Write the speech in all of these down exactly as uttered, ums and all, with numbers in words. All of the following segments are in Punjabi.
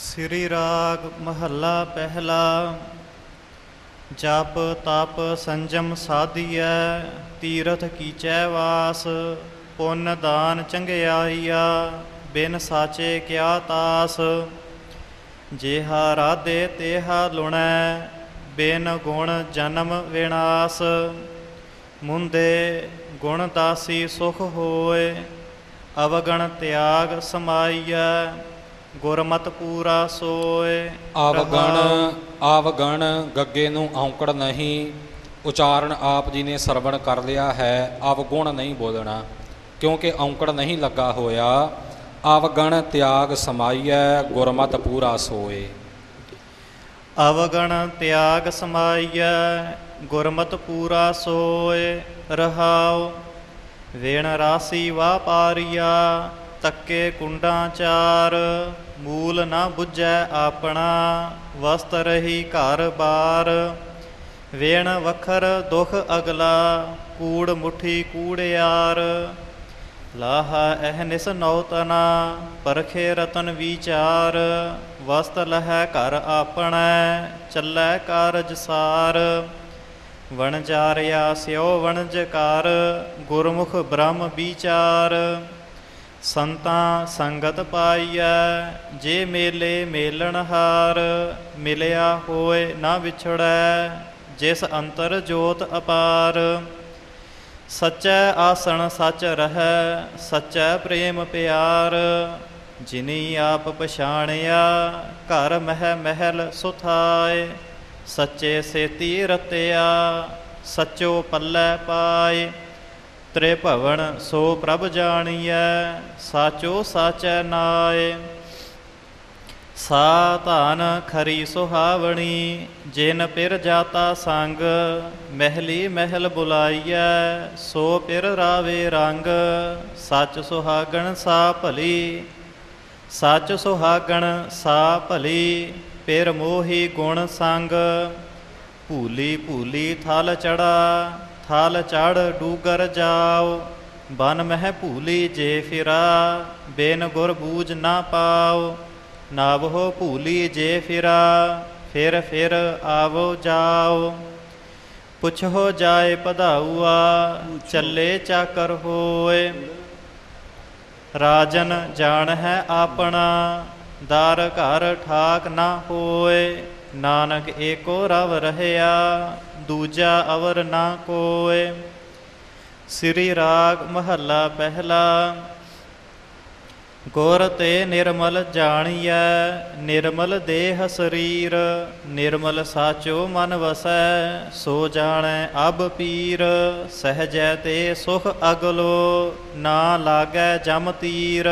ਸ੍ਰੀ ਰਾਗ ਮਹੱਲਾ ਪਹਿਲਾ। ਜਪ ਤਪ ਸੰਜਮ ਸਾਧੀਐ, ਤੀਰਥ ਕੀਚੈ ਵਾਸ। ਪੁੰਨ ਦਾਨ ਚੰਗਿਆਈਆ, ਬਿਨ ਸਾਚੇ ਕਿਆ ਤਾਸ। ਜੇਹਾ ਰਾਧੇ ਤੇਹਾ ਲੁਣੈ, ਬਿਨ ਗੁਣ ਜਨਮ ਵਿਨਾਸ਼। ਮੁੰਦੇ ਗੁਣ ਦਾਸੀ ਸੁਖ ਹੋਏ, ਅਵਗਣ ਤਿਆਗ ਸਮਾਈਐ। ਗੁਰਮਤਿ ਪੂਰਾ ਸੋਏ। ਆਵਗਣ ਆਵਗਣ ਗੱਗੇ ਨੂੰ ਔਂਕੜ ਨਹੀਂ, ਉਚਾਰਨ ਆਪ ਜੀ ਨੇ ਸਰਵਣ ਕਰ ਲਿਆ ਹੈ। ਅਵਗੁਣ ਨਹੀਂ ਬੋਲਣਾ ਕਿਉਂਕਿ ਔਂਕੜ ਨਹੀਂ ਲੱਗਾ ਹੋਇਆ। ਅਵਗਣ ਤਿਆਗ ਸਮਾਈਐ, ਗੁਰਮਤਿ ਪੂਰਾ ਸੋਏ। ਅਵਗਣ ਤਿਆਗ ਸਮਾਈਐ, ਗੁਰਮਤਿ ਪੂਰਾ ਸੋਏ। ਰਹਾਉ ਵੇਣ ਰਾਸੀ ਵਾਪਾਰੀਆ, ਤੱਕੇ ਕੁੰਡਾਂ ਚਾਰ। ਮੂਲ ਨਾ ਬੁੱਝੈ ਆਪਣਾ, ਵਸਤ ਰਹੀ ਘਰ ਬਾਰ। ਵੇਣ ਵਖਰ ਦੁਖ ਅਗਲਾ, ਕੂੜ ਮੁੱਠੀ ਕੂੜਿਆਰ। ਲਾਹਾ ਅਹਨਿਸ ਨੌਤਨਾ, ਪਰਖੇ ਰਤਨ ਵਿਚਾਰ। ਵਸਤ ਲਹੈ ਘਰ ਆਪਣੈ, ਚੱਲੈ ਕਾਰਜ ਸਾਰ। ਵਣਜਾਰਿਆ ਸਿਓ ਵਣਜ ਕਰ, ਗੁਰਮੁਖ ਬ੍ਰਹਮ ਵਿਚਾਰ। ਸੰਤਾਂ ਸੰਗਤ ਪਾਈਐ, ਜੇ ਮੇਲੇ ਮੇਲਣਹਾਰ। ਮਿਲਿਆ ਹੋਏ ਨਾ ਵਿਛੜੈ, ਜਿਸ ਅੰਤਰ ਜੋਤ ਅਪਾਰ। ਸੱਚੈ ਆਸਣ ਸੱਚ ਰਹੈ, ਸੱਚੈ ਪ੍ਰੇਮ ਪਿਆਰ। ਜਿਨੀ ਆਪ ਪਛਾਣਿਆ, ਘਰ ਮਹਿ ਮਹਿਲ ਸੁਥਾਏ। ਸੱਚੇ ਸੇਤੀ ਰਤਿਆ, ਸੱਚੋ ਪੱਲੇ ਪਾਏ। ਤ੍ਰਿਭਵਨ ਸੋ ਪ੍ਰਭ ਜਾਣੀਐ, ਸਾਚੋ ਸਾਚੈ ਨਾਏ। ਸਾ ਧਨ ਖਰੀ ਸੁਹਾਵਣੀ, ਜਿਨ ਪਿਰ ਜਾਤਾ ਸੰਗ। ਮਹਿਲੀ ਮਹਿਲ ਬੁਲਾਈਐ, ਸੋ ਪਿਰ ਰਾਵੇ ਰੰਗ। ਸੱਚ ਸੁਹਾਗਣ ਸਾ ਭਲੀ, ਸੱਚ ਸੁਹਾਗਣ ਸਾ ਭਲੀ। ਪਿਰ ਮੋਹੀ ਗੁਣ ਸੰਗ, ਭੂਲੀ ਭੂਲੀ ਥਲ ਚੜਾ। ਥਲ ਚੜ ਡੂਗਰ ਜਾਓ, ਬਨ ਮਹਿ ਭੂਲੀ ਜੇ ਫਿਰਾ। ਬਿਨ ਗੁਰ ਬੂਝ ਨਾ ਪਾਓ, ਨਾਵਹੁ ਭੂਲੀ ਜੇ ਫਿਰਾ। ਫਿਰ ਫਿਰ ਆਵੋ ਜਾਓ, ਪੁੱਛੋ ਜਾਏ ਪਧਾਊਆ। ਚੱਲੇ ਚਾਕਰ ਹੋਏ, ਰਾਜਨ ਜਾਣ ਹੈ ਆਪਣਾ। ਦਰ ਘਰ ਠਾਕ ਨਾ ਹੋਏ, ਨਾਨਕ ਏਕੋ ਰਵ ਰਹਿਆ। ਦੂਜਾ ਅਵਰ ਨਾ ਕੋਇ। ਸ੍ਰੀ ਰਾਗ ਮਹੱਲਾ ਪਹਿਲਾ। ਗੁਰ ਤੇ ਨਿਰਮਲ ਜਾਣੀਐ, ਨਿਰਮਲ ਦੇਹ ਸਰੀਰ। ਨਿਰਮਲ ਸਾਚੋ ਮਨ ਵਸੈ, ਸੋ ਜਾਣੈ ਅਬ ਪੀਰ। ਸਹਜੈ ਤੇ ਸੁਖ ਅਗਲੋ, ਨਾ ਲਾਗੈ ਜਮ ਤੀਰ।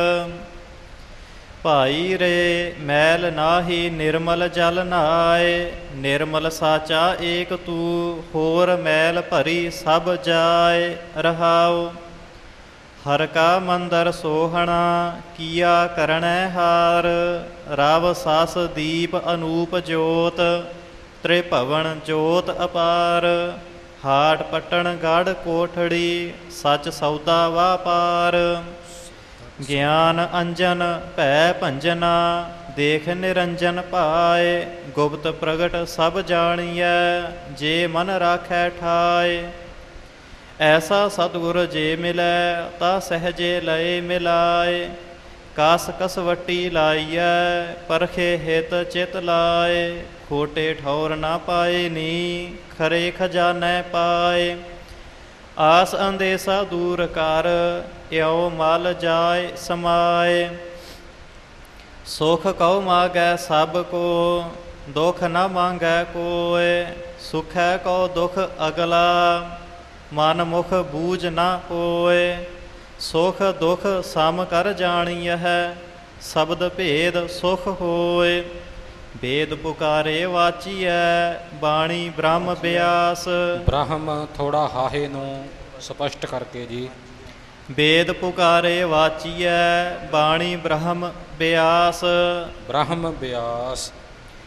ਭਾਈ ਰੇ ਮੈਲ ਨਾਹੀ, ਨਿਰਮਲ ਜਲ ਨਹਾਏ। ਨਿਰਮਲ ਸਾਚਾ ਏਕ ਤੂ, ਹੋਰ ਮੈਲ ਭਰੀ ਸਭ ਜਾਏ। ਰਹਾਉ ਹਰ ਕਾ ਮੰਦਰ ਸੋਹਣਾ, ਕੀਆ ਕਰਣੈ ਹਾਰ। ਰਵ ਸਸ ਦੀਪ ਅਨੂਪ ਜੋਤ, ਤ੍ਰਿਭਵਨ ਜੋਤ ਅਪਾਰ। ਹਾਟ ਪਟਣ ਗੜ ਕੋਠੜੀ, ਸੱਚ ਸੌਦਾ ਵਾਪਾਰ। ਗਿਆਨ ਅੰਜਨ ਭੈ ਭੰਜਨਾ, ਦੇਖ ਨਿਰੰਜਨ ਭਾਏ। ਗੁਪਤ ਪ੍ਰਗਟ ਸਭ ਜਾਣੀਐ, ਜੇ ਮਨ ਰਾਖੈ ਠਾਏ। ਐਸਾ ਸਤਿਗੁਰ ਜੇ ਮਿਲੈ, ਤਾ ਸਹਜੇ ਲਏ ਮਿਲਾਏ। ਕਸ ਕਸਵੱਟੀ ਲਾਈਐ, ਪਰਖੇ ਹਿਤ ਚਿਤ ਲਾਏ। ਖੋਟੇ ਠੌਰ ਨਾ ਪਾਏ ਨੀ, ਖਰੇ ਖਜ਼ਾਨੈ ਪਾਏ। ਆਸ ਅੰਦੇਸਾ ਦੂਰ ਕਰ, ਇਉ ਮਲ ਜਾਏ ਸਮਾਏ। ਸੁਖ ਕਉ ਮਾਗੈ ਸਭ ਕੋ, ਦੁਖ ਨ ਮੰਗੈ ਕੋਇ। ਸੁਖੈ ਕਉ ਦੁਖ ਅਗਲਾ, ਮਨ ਮੁਖ ਬੂਝ ਨਾ ਹੋਏ। ਸੁਖ ਦੁਖ ਸਮ ਕਰ ਜਾਣੀਐ, ਸ਼ਬਦ ਭੇਦ ਸੁਖ ਹੋਏ। ਵੇਦ ਪੁਕਾਰੇ ਵਾਚੀਐ, ਬਾਣੀ ਬ੍ਰਹਮ ਬਿਆਸ। ਬ੍ਰਹਮ ਥੋੜਾ ਹਾਹੇ ਨੂੰ ਸਪਸ਼ਟ ਕਰਕੇ ਜੀ। ਵੇਦ ਪੁਕਾਰੇ ਵਾਚੀਐ, ਬਾਣੀ ਬ੍ਰਹਮ ਬਿਆਸ। ਬ੍ਰਹਮ ਬਿਆਸ।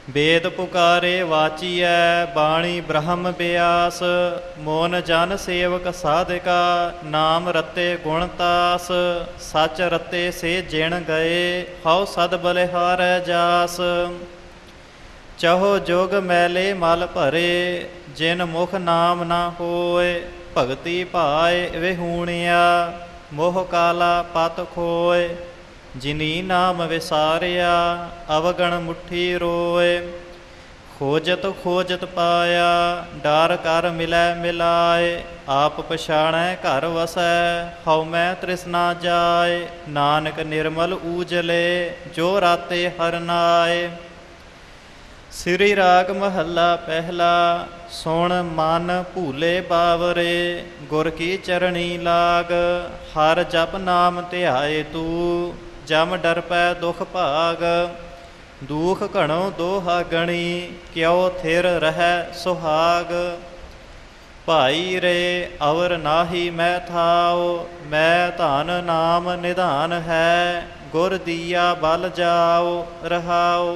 ਵੇਦ ਪੁਕਾਰੇ ਵਾਚੀਐ ਬਾਣੀ ਬ੍ਰਹਮ ਬਿਆਸ। ਮੋਨ ਜਨ ਸੇਵਕ ਸਾਧਿਕਾ ਨਾਮ ਰਤੇ ਗੁਣ ਤਾਸ। ਸਚ ਰਤੇ ਸੇ ਜਿਣ ਗਏ ਹਉ ਸਦ ਬਲਿਹਾਰੈ ਜਾਸ। ਚਹੋ ਜੋਗ ਮੈਲੇ ਮਲ ਭਰੇ ਜਿਨ ਮੁਖ ਨਾਮ ਨਾ ਹੋਏ। ਭਗਤੀ ਭਾਏ ਵਿਹੂਣਿਆ ਮੋਹ ਕਾਲਾ ਪਤ ਖੋਏ। ਜਿਨੀ ਨਾਮ ਵਿਸਾਰਿਆ ਅਵਗਣ ਮੁੱਠੀ ਰੋਏ। ਖੋਜਤ ਖੋਜਤ ਪਾਇਆ ਡਰ ਕਰ ਮਿਲੈ ਮਿਲਾਏ। ਆਪ ਪਛਾਣੈ ਘਰ ਵਸੈ ਹਉ ਮੈਂ ਤ੍ਰਿਸ਼ਨਾ ਜਾਏ। ਨਾਨਕ ਨਿਰਮਲ ਊਜਲੇ ਜੋ ਰਾਤੇ ਹਰਨਾਏ। ਸ੍ਰੀ ਰਾਗ ਮਹੱਲਾ ਪਹਿਲਾ। ਸੁਣ ਮਨ ਭੂਲੇ ਬਾਵਰੇ ਗੁਰ ਕੀ ਚਰਣੀ ਲਾਗ। ਹਰ ਜਪ ਨਾਮ ਧਿਆਏ ਤੂੰ ਜਮ ਡਰ ਪੈ ਦੁਖ ਭਾਗ। ਦੁਖ ਘਣੋ ਦੋਹਾ ਗਣੀ ਕਿਉ ਥਿਰ ਰਹਿ ਸੁਹਾਗ। ਭਾਈ ਰੇ ਅਵਰ ਨਾਹੀ ਮੈਂ ਥਾਉ ਮੈਂ ਧਨ ਨਾਮ ਨਿਧਾਨ ਹੈ। ਗੁਰ ਦੀਆ ਬਲ ਜਾਉ ਰਹਾਉ।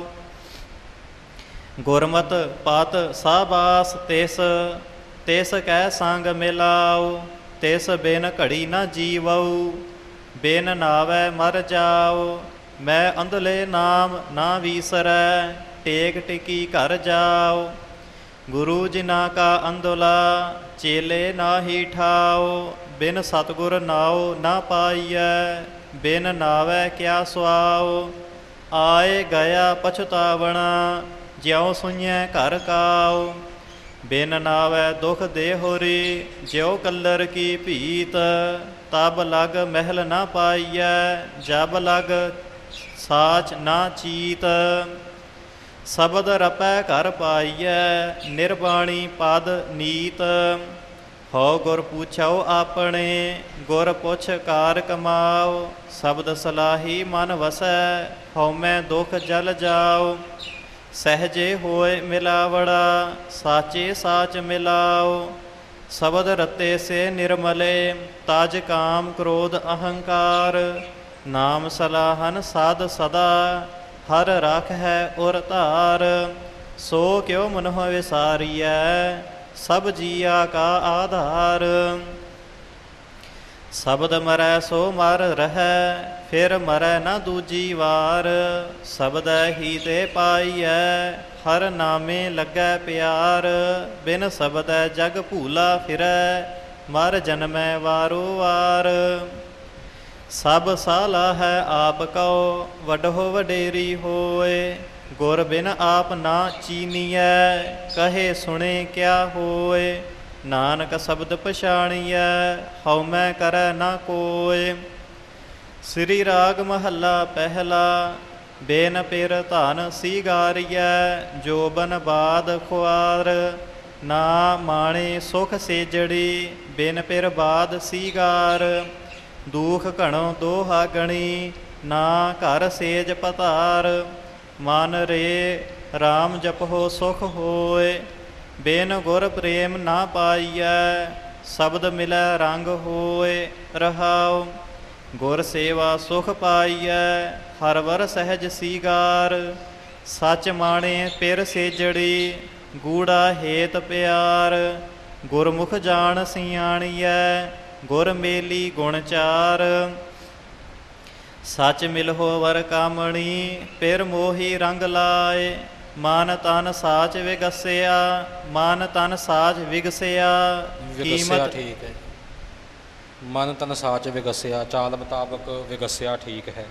ਗੁਰਮਤ ਪਤ ਸਾਬਾਸ ਤਿਸ ਤਿਸ ਕੈ ਸੰਗ ਮਿਲਾਉ। ਤਿਸ ਬਿਨ ਘੜੀ ਨਾ ਜੀਵਉ ਬਿਨ ਨਾਵੈ ਮਰ ਜਾਉ। ਮੈਂ ਅੰਧਲੇ ਨਾਮ ਨਾ ਵੀਸਰੈ ਟੇਕ ਟਿਕੀ ਘਰ ਜਾਉ। ਗੁਰੂ ਜਿਨਾ ਕਾ ਅੰਧਲਾ ਚੇਲੇ ਨਾਹੀ ਠਾਉ। ਬਿਨ ਸਤਿਗੁਰ ਨਾਉ ਨਾ ਪਾਈਐ ਬਿਨ ਨਾਵੈ ਕਿਆ ਸੁਆਉ। ਆਏ ਗਿਆ ਪਛਤਾਵਣਾ ਜਿਉ ਸੁਈਐ ਘਰ ਕਾਉ। ਬਿਨ ਨਾਵੈ ਦੁਖ ਦੇ ਹੋਰੀ ਜਿਉ ਕੱਲਰ ਕੀ ਭੀਤ। ਤਬ ਲਗ ਮਹਿਲ ਨਾ ਪਾਈਐ ਜਬ ਲਗ ਸਾਚ ਨਾ ਚੀਤ। ਸ਼ਬਦ ਰਪੈ ਘਰ ਪਾਈਐ ਨਿਰਬਾਣੀ ਪਦ ਨੀਤ। ਹਉ ਗੁਰ ਪੁੱਛਉ ਆਪਣੇ ਗੁਰ ਪੁੱਛ ਕਾਰ ਕਮਾਉ। ਸ਼ਬਦ ਸਲਾਹੀ ਮਨ ਵਸੈ ਹਉ ਮੈਂ ਦੁਖ ਜਲ ਜਾਉ। ਸਹਿਜੇ ਹੋਏ ਮਿਲਾਵੜਾ ਸਾਚੇ ਸਾਚ ਮਿਲਾਉ। ਸ਼ਬਦ ਰਤੇ ਸੇ ਨਿਰਮਲੇ ਤਜ ਕਾਮ ਕ੍ਰੋਧ ਅਹੰਕਾਰ। ਨਾਮ ਸਲਾਹਨ ਸਾਧ ਸਦਾ ਹਰ ਰਾਖ ਹੈ ਉਰ ਧਾਰ। ਸੋ ਕਿਉ ਮਨੁ ਵਿਸਾਰੀਐ ਸਭ ਜੀਆ ਕਾ ਆਧਾਰ। ਸ਼ਬਦ ਮਰੈ ਸੋ ਮਰ ਰਹੈ ਫਿਰ ਮਰੈ ਨਾ ਦੂਜੀ ਵਾਰ। ਸ਼ਬਦੈ ਹੀ ਤੇ ਪਾਈਐ ਹਰ ਨਾਮੇ ਲੱਗੈ ਪਿਆਰ। ਬਿਨ ਸ਼ਬਦੈ ਜਗ ਭੂਲਾ ਫਿਰੈ ਮਰ ਜਨਮੈ ਵਾਰੋ ਵਾਰ। ਸਭ ਸਾਲਾ ਹੈ ਆਪ ਕਉ ਵੱਡੋ ਵਡੇਰੀ ਹੋਏ। ਗੁਰ ਬਿਨ ਆਪ ਨਾ ਚੀਨੀਐ ਕਹੇ ਸੁਣੇ ਕਿਆ ਹੋਏ। ਨਾਨਕ ਸ਼ਬਦ ਪਛਾਣੀਐ ਹਉ ਮੈਂ ਕਰੈ ਨਾ ਕੋਇ। ਸ੍ਰੀ ਰਾਗ ਮਹੱਲਾ ਪਹਿਲਾ। ਬੇਨ ਪਿਰ ਧਨ ਸੀਗਾਰੀਐ ਜੋਬਨ ਬਾਦ ਖੁਆਰ। ਨਾ ਮਾਣੇ ਸੁਖ ਸੇਜੜੀ ਬਿਨ ਪਿਰ ਬਾਦ ਸੀਗਾਰ। ਦੁਖ ਘਣੋ ਦੋਹਾ ਗਣੀ ਨਾ ਘਰ ਸੇਜ ਪਤਾਰ। ਮਨ ਰੇ ਰਾਮ ਜਪੋ ਸੁਖ ਹੋਏ ਬਿਨ ਗੁਰ ਪ੍ਰੇਮ ਨਾ ਪਾਈਐ। ਸ਼ਬਦ ਮਿਲੈ ਰੰਗ ਹੋਏ ਰਹਾਉ। ਗੁਰ ਸੇਵਾ ਸੁਖ ਪਾਈਐ ਹਰ ਵਰ ਸਹਿਜ ਸੀਗਾਰ। ਸਚ ਮਾਣੇ ਪਿਰ ਸੇਜੜੀ ਗੂੜਾ ਹੇਤ ਪਿਆਰ। ਗੁਰਮੁਖ ਜਾਣ ਸਿਆਣੀਐ ਗੁਰ ਮੇਲੀ ਗੁਣ ਚਾਰ। ਸਚ ਮਿਲਹੁ ਵਰ ਕਾਮਣੀ ਪਿਰ ਮੋਹੀ ਰੰਗ ਲਾਏ। ਮਨ ਤਨ ਸਾਚ ਵਿਗਸਿਆ ਮਨ ਤਨ ਸਾਚ ਵਿਗਸਿਆ। ਵਿਗਸਿਆ ਠੀਕ ਹੈ। ਮਨ ਤਨ ਸਾਚ ਵਿਗਸਿਆ ਚਾਲ ਮੁਤਾਬਕ ਵਿਗਸਿਆ ਠੀਕ ਹੈ।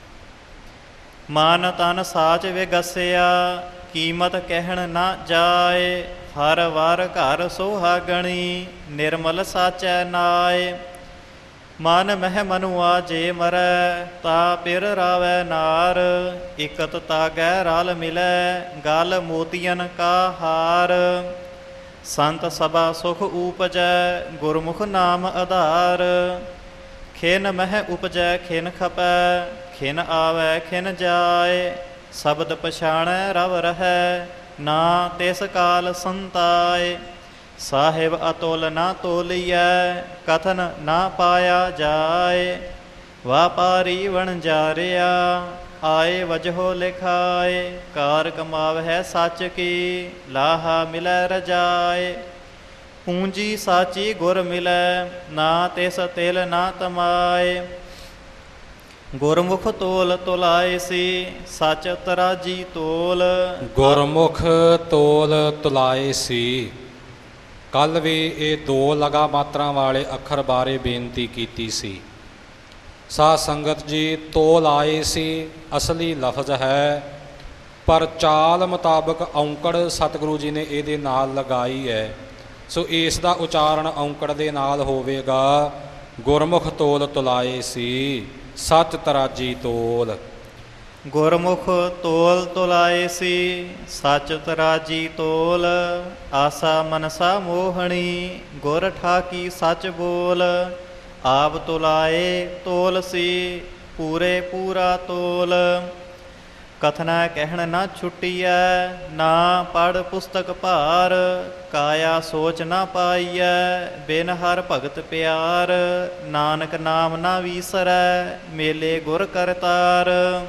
ਮਨ ਤਨ ਸਾਚ ਵਿਗਸਿਆ ਕੀਮਤ ਕਹਿਣ ਨਾ ਜਾਏ। ਹਰ ਵਾਰ ਘਰ ਸੁਹਾਗਣੀ ਨਿਰਮਲ ਸਾਚੈ ਨਾਏ। ਮਨ ਮਹਿ ਮਨੁਆ ਜੇ ਮਰੈ ਤਾ ਪਿਰ ਰਾਵੈ ਨਾਰ। ਇਕਤ ਤਾਗੈ ਰਲ ਮਿਲੈ ਗਲ ਮੋਤੀਅਨ ਕਾ ਹਾਰ। ਸੰਤ ਸਭਾ ਸੁਖ ਊਪਜੈ ਗੁਰਮੁਖ ਨਾਮ ਆਧਾਰ। ਖਿਨ ਮਹਿ ਉਪਜੈ ਖਿਨ ਖਪੈ ਖਿਨ ਆਵੈ ਖਿਨ ਜਾਏ। ਸ਼ਬਦ ਪਛਾਣੈ ਰਵ ਰਹੈ ਨਾ ਤਿਸ ਕਾਲ ਸੰਤਾਏ। ਸਾਹਿਬ ਅਤੁਲ ਨਾ ਤੋਲੀਐ ਕਥਨ ਨਾ ਪਾਇਆ ਜਾਏ। ਵਾਪਾਰੀ ਵਣਜਾਰਿਆ ਆਏ ਵਜਹੋ ਲਿਖਾਏ। ਕਾਰ ਕਮਾਵਹਿ ਸੱਚ ਕੀ, ਲਾਹਾ ਮਿਲੈ ਰਜਾਏ। ਪੂੰਜੀ ਸਾਚੀ ਗੁਰ ਮਿਲੈ, ਨਾ ਤਿਸ ਤਿਲ ਨਾ ਤਮਾਏ। ਗੁਰਮੁਖ ਤੋਲ ਤੁਲਾਏ ਸੀ, ਸਚ ਤਰਾਜੀ ਤੋਲ। ਗੁਰਮੁਖ ਤੋਲ ਤੁਲਾਏ ਸੀ। ਕੱਲ ਵੀ ਇਹ ਦੋ ਲਗਾ ਮਾਤਰਾ ਵਾਲੇ ਅੱਖਰ ਬਾਰੇ ਬੇਨਤੀ ਕੀਤੀ ਸੀ। ਸਾਧ ਸੰਗਤ ਜੀ, ਤੋਲ ਆਏ ਸੀ ਅਸਲੀ ਲਫ਼ਜ਼ ਹੈ, ਪਰ ਚਾਲ ਮੁਤਾਬਕ ਔਂਕੜ ਸਤਿਗੁਰੂ ਜੀ ਨੇ ਇਹਦੇ ਨਾਲ ਲਗਾਈ ਹੈ। ਸੋ ਇਸ ਦਾ ਉਚਾਰਨ ਔਂਕੜ ਦੇ ਨਾਲ ਹੋਵੇਗਾ, ਗੁਰਮੁਖ ਤੋਲ ਤੁਲਾਏ ਸੀ, ਸਚ ਤਰਾਜੀ ਤੋਲ। ਗੁਰਮੁਖ ਤੋਲ ਤੁਲਾਏ ਸੀ, ਸਚ ਤਰਾਜੀ ਤੋਲ। ਆਸਾ ਮਨਸਾ ਮੋਹਣੀ, ਗੁਰ ਠਾਕੀ ਸਚ ਬੋਲ। ਆਪ ਤੁਲਾਏ ਤੋਲ ਸੀ, ਪੂਰੇ ਪੂਰਾ ਤੋਲ। ਕਥਨਾ ਕਹਿਣ ਨਾ ਛੁੱਟੀਐ, ਨਾ ਪੜ੍ਹ ਪੁਸਤਕ ਭਾਰ। ਕਾਇਆ ਸੋਚ ਨਾ ਪਾਈਐ, ਬਿਨ ਹਰ ਭਗਤ ਪਿਆਰ। ਨਾਨਕ ਨਾਮ ਨਾ ਵੀਸਰੈ, ਮੇਲੇ ਗੁਰ ਕਰਤਾਰ।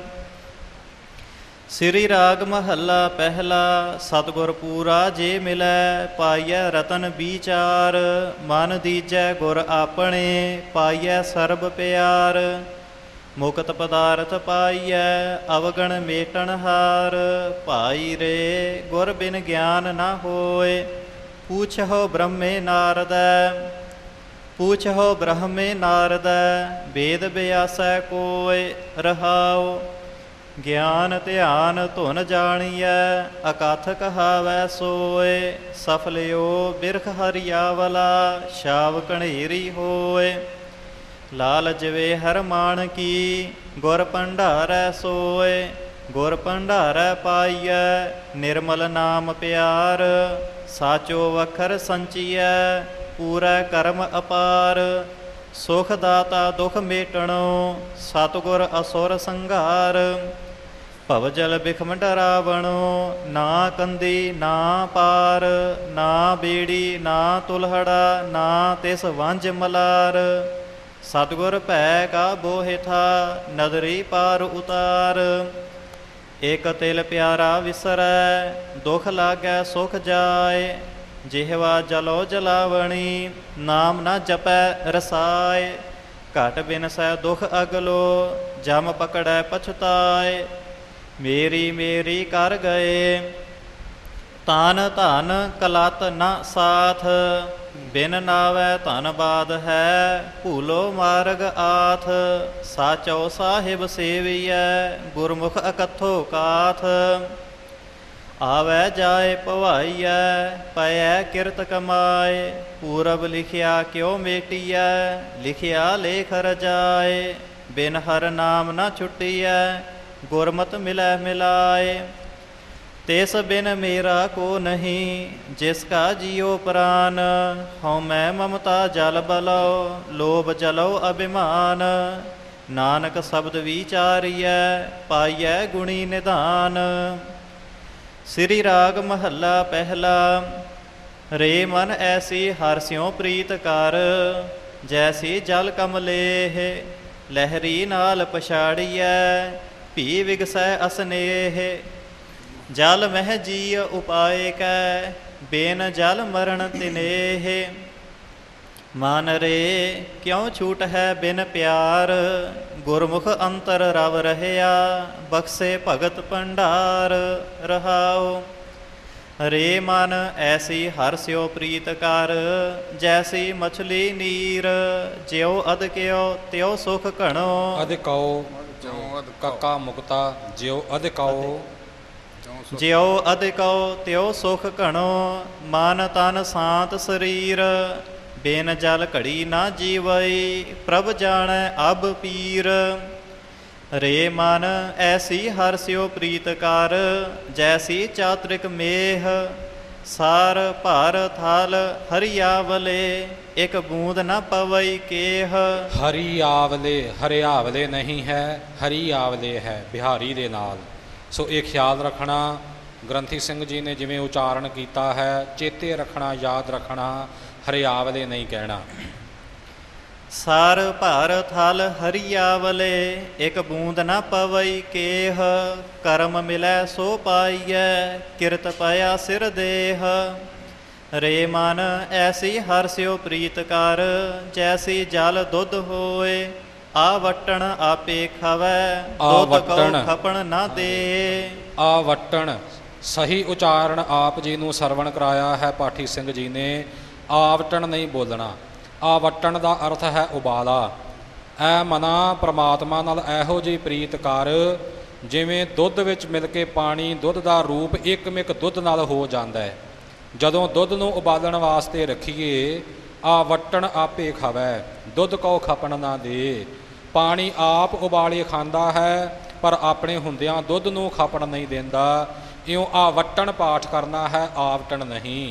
ਸ੍ਰੀ ਰਾਗ ਮਹੱਲਾ ਪਹਿਲਾ। ਸਤਿਗੁਰ ਪੂਰਾ ਜੇ ਮਿਲੈ, ਪਾਈਐ ਰਤਨ ਵਿਚਾਰ। ਮਨ ਦੀਜੈ ਗੁਰ ਆਪਣੇ, ਪਾਈਐ ਸਰਬ ਪਿਆਰ। ਮੁਕਤ ਪਦਾਰਥ ਪਾਈਐ, ਅਵਗਣ ਮੇਟਣ ਹਾਰ। ਭਾਈ ਰੇ ਗੁਰ ਬਿਨ ਗਿਆਨ ਨਾ ਹੋਏ, ਪੂਛਹੁ ਬ੍ਰਹਮੇ ਨਾਰਦੈ। ਪੂਛਹੁ ਬ੍ਰਹਮੇ ਨਾਰਦੈ, ਵੇਦ ਬਿਆਸੈ ਕੋਇ। ਰਹਾਉ ਗਿਆਨ ਧਿਆਨ ਧੁਨ ਜਾਣੀਐ, ਅਕਥ ਕਹਾਵੈ ਸੋਏ। ਸਫਲਿਓ ਬਿਰਖ ਹਰਿਆਵਲਾ, ਸ਼ਾਵ ਕਣੇਰੀ ਹੋਏ। ਲਾਲਚ ਵੇ ਹਰ ਮਾਣ ਕੀ, ਗੁਰ ਭੰਡਾਰੈ ਸੋਏ। ਗੁਰ ਭੰਡਾਰੈ ਪਾਈਐ, ਨਿਰਮਲ ਨਾਮ ਪਿਆਰ। ਸਾਚੋ ਵਖਰ ਸੰਚੀਐ, ਪੂਰਾ ਕਰਮ ਅਪਾਰ। ਸੁਖ ਦਾਤਾ ਦੁਖ ਮੇਟਣੋ, ਸਤਿਗੁਰ ਅਸੁਰ ਸੰਘਾਰ। ਭਵਜਲ ਬਿਖਮ ਡਰਾਵਣੋ, ਨਾ ਕੰਦੀ ਨਾ ਪਾਰ। ਨਾ ਬੇੜੀ ਨਾ ਤੁਲਹੜਾ, ਨਾ ਤਿਸ ਵੰਝ ਮਲਾਰ। ਸਤਿਗੁਰ ਭੈ ਕਾ ਬੋਹਿਥਾ, ਨਦਰੀ ਪਾਰ ਉਤਾਰ। ਇਕ ਤਿਲ ਪਿਆਰਾ ਵਿਸਰੈ, ਦੁਖ ਲਾਗੈ ਸੁਖ ਜਾਏ। ਜਿਹਵਾ ਜਲੋ ਜਲਾਵਣੀ, ਨਾਮ ਨਾ ਜਪੈ ਰਸਾਏ। ਘਟ ਬਿਨਸੈ ਦੁਖ ਅਗਲੋ, ਜਮ ਪਕੜੈ ਪਛਤਾਏ। ਮੇਰੀ ਮੇਰੀ ਕਰ ਗਏ, ਤਾਨ ਧਨ ਕਲਤ ਨ ਸਾਥ। ਬਿਨ ਨਾਵੈ ਧਨਬਾਦ ਹੈ, ਭੂਲੋ ਮਾਰਗ ਆਥ। ਸਾਚੋ ਸਾਹਿਬ ਸੇਵੀਐ, ਗੁਰਮੁਖ ਅਕਥੋ ਕਾਥ। ਆਵੈ ਜਾਏ ਭਵਾਈਐ, ਪਇਐ ਕਿਰਤ ਕਮਾਏ। ਪੂਰਬ ਲਿਖਿਆ ਕਿਉ ਮੇਟੀਐ, ਲਿਖਿਆ ਲੇਖ ਰਜਾਏ। ਬਿਨ ਹਰ ਨਾਮ ਨਾ ਛੁੱਟੀਐ, ਗੁਰਮਤਿ ਮਿਲੈ ਮਿਲਾਏ। ਤਿਸ ਬਿਨ ਮੇਰਾ ਕੋ ਨਹੀਂ, ਜਿਸ ਕਾ ਜੀਉ ਪ੍ਰਾਨ। ਹਉ ਮੈਂ ਮਮਤਾ ਜਲ ਬਲਉ, ਲੋਭ ਜਲਉ ਅਭਿਮਾਨ। ਨਾਨਕ ਸ਼ਬਦ ਵਿਚਾਰੀਐ, ਪਾਈਐ ਗੁਣੀ ਨਿਧਾਨ। ਸ੍ਰੀ ਰਾਗ ਮਹੱਲਾ ਪਹਿਲਾ। ਰੇ ਮਨ ਐਸੀ ਹਰਿ ਸਿਉ ਪ੍ਰੀਤ ਕਰ, ਜੈਸੀ ਜਲ ਕਮਲੇਹ। ਲਹਿਰੀ ਨਾਲ ਪਛਾੜੀਐ, ਭੀ ਵਿਗਸੈ ਅਸਨੇਹ। ਜਲ ਮਹਿ ਜੀਅ ਉਪਾਏ ਕੈ, ਬੇਨ ਜਲ ਮਰਨ ਤਿਨੇਹ। ਮਨ ਰੇ ਕਿਉ ਛੂਟ ਹੈ ਬਿਨ ਪਿਆਰ, ਗੁਰਮੁਖ ਅੰਤਰ ਰਵ ਰਹਿਆ। ਬਖਸ਼ੇ ਭਗਤ ਭੰਡਾਰ। ਰਹਾਉ ਰੇ ਮਨ ਐਸੀ ਹਰਿ ਸਿਉ ਪ੍ਰੀਤ ਕਰ, ਜੈਸੀ ਮਛਲੀ ਨੀਰ। ਜਿਉ ਅਦਕਿਓ ਤਿਉ ਸੁਖ ਘਣੋ, ਅਦਿਕਾਉ ਕਾਕਾ ਮੁਕਤਾ। ਜਿਉ ਅਦਿਕਾਉ ਜਿਉ ਅਦਿਕਉ ਤਿਉ ਸੁਖ ਘਣੋ। ਮਨ ਤਨ ਸਾਤ ਸਰੀਰ, ਬਿਨ ਜਲ ਘੜੀ ਨਾ ਜੀਵਈ। ਪ੍ਰਭ ਜਾਣੈ ਅਬ ਪੀਰ। ਰੇ ਮਨ ਐਸੀ ਹਰਿ ਸਿਉ ਪ੍ਰੀਤ ਕਰ, ਜੈਸੀ ਚਾਤ੍ਰਿਕ ਮੇਹ। ਸਾਰ ਭਰ ਥਲ ਹਰਿਆਵਲੇ, ਇਕ ਬੂੰਦ ਨਾ ਪਵਈ ਕੇਹ। ਹਰੀ ਆਵਲੇ ਹਰਿਆਵਲੇ ਨਹੀਂ ਹੈ, ਹਰੀ ਆਵਲੇ ਹੈ ਬਿਹਾਰੀ ਦੇ ਨਾਲ। ਸੋ ਇਹ ਖਿਆਲ ਰੱਖਣਾ, ਗ੍ਰੰਥੀ ਸਿੰਘ ਜੀ ਨੇ ਜਿਵੇਂ ਉਚਾਰਨ ਕੀਤਾ ਹੈ, ਚੇਤੇ ਰੱਖਣਾ, ਯਾਦ ਰੱਖਣਾ, ਹਰਿਆਵਲੇ ਨਹੀਂ ਕਹਿਣਾ। ਸਾਰ ਭਾਰ ਥਲ ਹਰੀਆਵਲੇ, ਇਕ ਬੂੰਦ ਨ ਪਵਈ ਕੇਹ, ਕਰਮ ਮਿਲੈ ਸੋ ਪਾਈਐ, ਕਿਰਤ ਪਾਇਆ ਸਿਰ ਦੇਹ। ਰੇ ਮਨ ਐਸੀ ਹਰਸਿਓ ਪ੍ਰੀਤ ਕਰ, ਜੈਸੀ ਜਲ ਦੁੱਧ ਹੋਏ, ਆਵਟਣ ਆਪੇ ਖਵੈ, ਦੁੱਧ ਕਉ ਖਪਣ ਨਾ ਦੇ। ਆਵਟਣ ਸਹੀ ਉਚਾਰਨ ਆਪ ਜੀ ਨੂੰ ਸਰਵਣ ਕਰਾਇਆ ਹੈ ਪਾਠੀ ਸਿੰਘ ਜੀ ਨੇ। ਆਵਟਣ ਨਹੀਂ ਬੋਲਣਾ। ਆਵਟਣ ਦਾ ਅਰਥ ਹੈ ਉਬਾਲਾ। ਐ ਮਨਾ ਪ੍ਰਮਾਤਮਾ ਨਾਲ ਇਹੋ ਜਿਹੀ ਪ੍ਰੀਤ ਕਰ ਜਿਵੇਂ ਦੁੱਧ ਵਿੱਚ ਮਿਲ ਕੇ ਪਾਣੀ ਦੁੱਧ ਦਾ ਰੂਪ ਇੱਕਮਿਕ ਦੁੱਧ ਨਾਲ ਹੋ ਜਾਂਦਾ ਹੈ। ਜਦੋਂ ਦੁੱਧ ਨੂੰ ਉਬਾਲਣ ਵਾਸਤੇ ਰੱਖੀਏ, ਆਵਟਣ ਆਪੇ ਖਾਵੈ, ਦੁੱਧ ਕਉ ਖਪਣ ਨਾ ਦੇ। ਪਾਣੀ ਆਪ ਉਬਾਲੇ ਖਾਂਦਾ ਹੈ ਪਰ ਆਪਣੇ ਹੁੰਦਿਆਂ ਦੁੱਧ ਨੂੰ ਖਪਣ ਨਹੀਂ ਦਿੰਦਾ। ਇਉਂ ਆਵਟਣ ਪਾਠ ਕਰਨਾ ਹੈ, ਆਵਟਣ ਨਹੀਂ।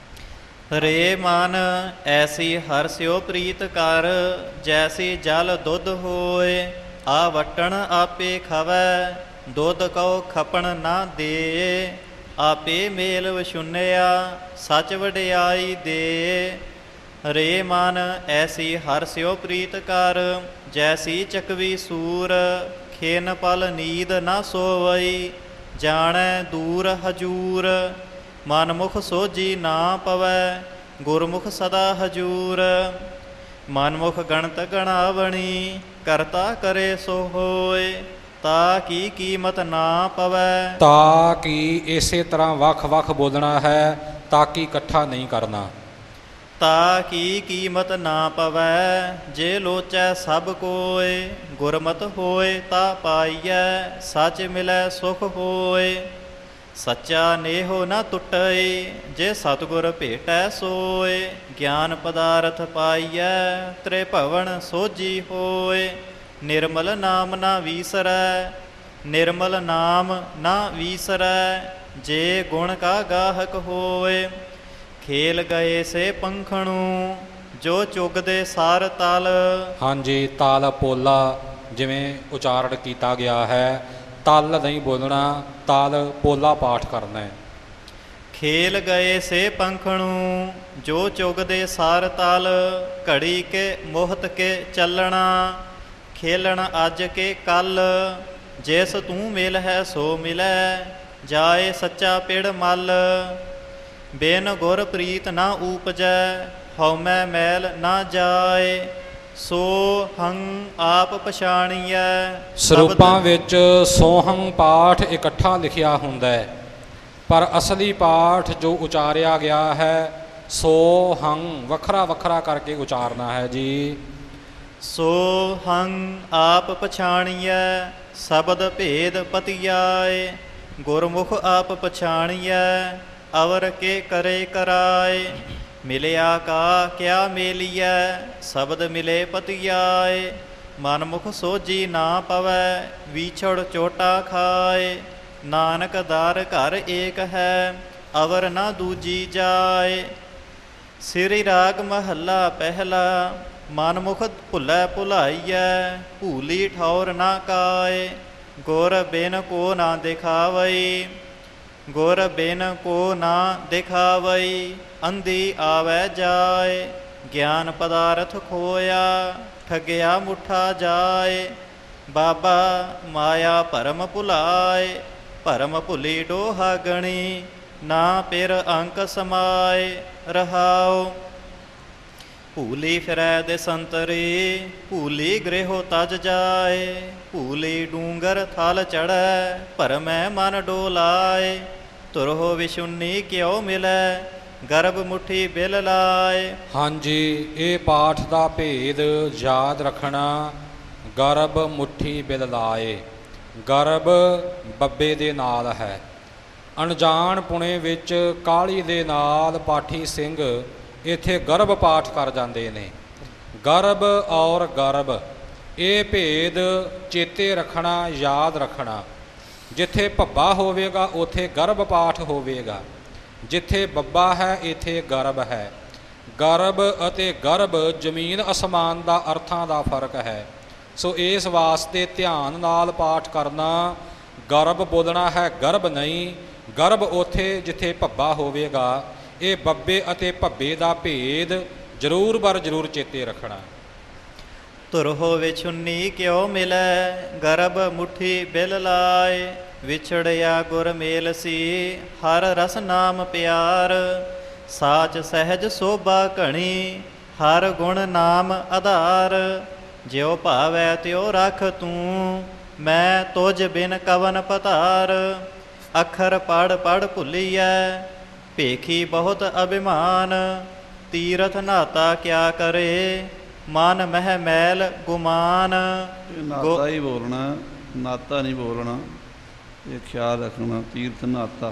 ਰੇ ਮਨ ਐਸੀ ਹਰਸਿਓ ਪ੍ਰੀਤ ਕਰ, ਜੈਸੀ ਜਲ ਦੁੱਧ ਹੋਏ, ਆਵਟਣ ਆਪੇ ਖਵੈ, ਦੁੱਧ ਕਉ ਖਪਣ ਨਾ ਦੇ। ਆਪੇ ਮੇਲ ਵਿਸ਼ੁੰਨਿਆ, ਸੱਚ ਵਡਿਆਈ ਦੇ। ਰੇ ਮਨ ਐਸੀ ਹਰਸਿਓ ਪ੍ਰੀਤ ਕਰ, ਜੈਸੀ ਚਕਵੀ ਸੂਰ, ਖੇਨ ਪਲ ਨੀਂਦ ਨਾ ਸੋਵਈ, ਜਾਣੈ ਦੂਰ ਹਜੂਰ। ਮਨਮੁਖ ਸੋਝੀ ਨਾ ਪਵੈ, ਗੁਰਮੁਖ ਸਦਾ ਹਜੂਰ। ਮਨਮੁਖ ਗਣਤ ਗਣਾਵਣੀ, ਕਰਤਾ ਕਰੇ ਸੋ ਹੋਏ, ਤਾ ਕੀ ਕੀਮਤ ਨਾ ਪਵੈ। ਤਾ ਕੀ ਇਸੇ ਤਰ੍ਹਾਂ ਵੱਖ ਵੱਖ ਬੋਲਣਾ ਹੈ, ਤਾਂ ਕਿ ਇਕੱਠਾ ਨਹੀਂ ਕਰਨਾ। ਤਾ ਕੀ ਕੀਮਤ ਨਾ ਪਵੈ, ਜੇ ਲੋਚੈ ਸਭ ਕੋਇ, ਗੁਰਮਤਿ ਹੋਏ ਤਾ ਪਾਈਐ, ਸੱਚ ਮਿਲੈ ਸੁਖ ਹੋਏ। ਸੱਚਾ ਨੇਹੋ ਨਾ ਟੁੱਟਈ, ਜੇ ਸਤਿਗੁਰ ਭੇਟੈ ਸੋਏ, ਗਿਆਨ ਪਦਾਰਥ ਪਾਈਐ, ਤ੍ਰਿਭਵਨ ਸੋਝੀ ਹੋਏ। ਨਿਰਮਲ ਨਾਮ ਨਾ ਵੀਸਰੈ, ਨਿਰਮਲ ਨਾਮ ਨਾ ਵੀਸਰੈ, ਜੇ ਗੁਣ ਕਾ ਗਾਹਕ ਹੋਏ। ਖੇਲ ਗਏ ਸੇ ਪੰਖਣੂ, ਜੋ ਚੁਗਦੇ ਸਾਰ ਤਲ। ਹਾਂਜੀ, ਤਾਲ ਪੋਲਾ ਜਿਵੇਂ ਉਚਾਰਨ ਕੀਤਾ ਗਿਆ ਹੈ, ਤਲ ਨਹੀਂ ਬੋਲਣਾ, ਤਾਲ ਪੋਲਾ ਪਾਠ ਕਰਨਾ ਹੈ। ਖੇਲ ਗਏ ਸੇ ਪੰਖਣੂ, ਜੋ ਚੁਗਦੇ ਸਾਰ ਤਲ, ਘੜੀ ਕੇ ਮੋਹਤ ਕੇ ਚੱਲਣਾ, ਖੇਲਣ ਅੱਜ ਕੇ ਕੱਲ। ਜਿਸ ਤੂੰ ਮਿਲ ਹੈ ਸੋ ਮਿਲੈ, ਜਾਏ ਸੱਚਾ ਪਿੜ ਮਲ। ਬਿਨ ਗੁਰ ਪ੍ਰੀਤ ਨਾ ਊਪਜੈ, ਹਉਮੈ ਮੈਲ ਨਾ ਜਾਏ, ਸੋ ਹੰ ਆਪ ਪਛਾਣੀਐ। ਸਰੂਪਾਂ ਵਿੱਚ ਸੋਹੰ ਪਾਠ ਇਕੱਠਾ ਲਿਖਿਆ ਹੁੰਦਾ ਹੈ, ਪਰ ਅਸਲੀ ਪਾਠ ਜੋ ਉਚਾਰਿਆ ਗਿਆ ਹੈ ਸੋ ਹੰ ਵੱਖਰਾ ਵੱਖਰਾ ਕਰਕੇ ਉਚਾਰਨਾ ਹੈ ਜੀ। ਸੋ ਹੰ ਆਪ ਪਛਾਣੀਐ, ਸ਼ਬਦ ਭੇਦ ਪਤਿਆਏ, ਗੁਰਮੁਖ ਆਪ ਪਛਾਣੀਐ, ਅਵਰ ਕੇ ਕਰੇ ਕਰਾਏ। ਮਿਲਿਆ ਕਾ ਕਿਆ ਮੇਲੀਐ, ਸ਼ਬਦ ਮਿਲੇ ਪਤਿਆਏ, ਮਨਮੁਖ ਸੋਝੀ ਨਾ ਪਵੈ, ਵਿਛੜ ਚੋਟਾ ਖਾਏ। ਨਾਨਕ ਦਰ ਘਰ ਏਕ ਹੈ, ਅਵਰ ਨਾ ਦੂਜੀ ਜਾਏ। ਸਿਰਿ ਰਾਗ ਮਹੱਲਾ ਪਹਿਲਾ, ਮਨਮੁਖ ਭੁੱਲੈ ਭੁਲਾਈਐ, ਭੂਲੀ ਠੌਰ ਨਾ ਕਾਏ। ਗੁਰ ਬਿਨ ਕੋ ਨਾ ਦਿਖਾਵਈ, ਗੁਰ ਬਿਨ ਕੋ ਨਾ ਦਿਖਾਵਈ, ਅੰਧੀ ਆਵੈ ਜਾਏ। ਗਿਆਨ ਪਦਾਰਥ ਖੋਇਆ, ਠਗਿਆ ਮੁੱਠਾ ਜਾਏ। ਬਾਬਾ ਮਾਇਆ ਭਰਮ ਭੁਲਾਏ, ਭਰਮ ਭੁਲੀ ਡੋਹਾ ਗਣੀ, ਨਾ ਪਿਰ ਅੰਕ ਸਮਾਏ। ਰਹਾਉ ਭੂਲੀ ਫਿਰੈ ਦੇ ਸੰਤਰੀ, ਭੂਲੀ ਗ੍ਰਹਿਓ ਤਜ ਜਾਏ। ਭੂਲੀ ਡੂੰਗਰ ਥਲ ਚੜ੍ਹੈ, ਭਰਮੈ ਮਨ ਡੋਲਾਏ। ਤੁਰਹੁ ਵਿਸ਼ੁੰਨੀ ਕਿਉ ਮਿਲੈ, ਗਰਭ ਮੁੱਠੀ ਬਿਲ ਲਾਏ। ਹਾਂਜੀ, ਇਹ ਪਾਠ ਦਾ ਭੇਦ ਯਾਦ ਰੱਖਣਾ। ਗਰਭ ਮੁੱਠੀ ਬਿਲ ਲਾਏ, ਗਰਭ ਬੱਬੇ ਦੇ ਨਾਲ ਹੈ। ਅਣਜਾਣ ਪੁਣੇ ਵਿੱਚ ਕਾਹਲੀ ਦੇ ਨਾਲ ਪਾਠੀ ਸਿੰਘ ਇੱਥੇ ਗਰਭ ਪਾਠ ਕਰ ਜਾਂਦੇ ਨੇ। ਗਰਭ ਔਰ ਗਰਭ, ਇਹ ਭੇਦ ਚੇਤੇ ਰੱਖਣਾ, ਯਾਦ ਰੱਖਣਾ। ਜਿੱਥੇ ਭੱਬਾ ਹੋਵੇਗਾ ਉੱਥੇ ਗਰਭ ਪਾਠ ਹੋਵੇਗਾ, ਜਿੱਥੇ ਬੱਬਾ ਹੈ ਇੱਥੇ ਗਰਭ ਹੈ। ਗਰਭ ਅਤੇ ਗਰਭ ਜ਼ਮੀਨ ਅਸਮਾਨ ਦਾ ਅਰਥਾਂ ਦਾ ਫਰਕ ਹੈ। ਸੋ ਇਸ ਵਾਸਤੇ ਧਿਆਨ ਨਾਲ ਪਾਠ ਕਰਨਾ। ਗਰਭ ਬੋਲਣਾ ਹੈ, ਗਰਭ ਨਹੀਂ। ਗਰਭ ਉੱਥੇ ਜਿੱਥੇ ਭੱਬਾ ਹੋਵੇਗਾ। ਇਹ ਬੱਬੇ ਅਤੇ ਭੱਬੇ ਦਾ ਭੇਦ ਜ਼ਰੂਰ ਬਰ ਜ਼ਰੂਰ ਚੇਤੇ ਰੱਖਣਾ। ਧੁਰਹੋ ਵਿਛੁੰਨੀ ਕਿਉ ਮਿਲੈ, ਗਰਭ ਮੁਠੀ ਬਿਲ ਲਾਏ। ਵਿਛੜਿਆ ਗੁਰ ਮੇਲ ਸੀ, ਹਰ ਰਸ ਨਾਮ ਪਿਆਰ। ਸਾਚ ਸਹਿਜ ਸੋਭਾ ਘਣੀ, ਹਰ ਗੁਣ ਨਾਮ ਆਧਾਰ। ਜਿਉ ਭਾਵੈ ਤਿਉ ਰਖ ਤੂੰ, ਮੈਂ ਤੁਝ ਬਿਨ ਕਵਨ ਪਤਾਰ। ਅੱਖਰ ਪੜ ਪੜ ਭੁੱਲੀਐ, ਭੇਖੀ ਬਹੁਤ ਅਭਿਮਾਨ। ਤੀਰਥ ਨਾਤਾ ਕਿਆ ਕਰੇ, ਮਨ ਮਹਿ ਮੈਲ ਗੁਮਾਨ। ਇਹ ਨਾਤਾ ਹੀ ਬੋਲਣਾ, ਨਾਤਾ ਨਹੀਂ ਬੋਲਣਾ, ਇਹ ਖਿਆਲ ਰੱਖਣਾ। ਤੀਰਥ ਨਾਤਾ,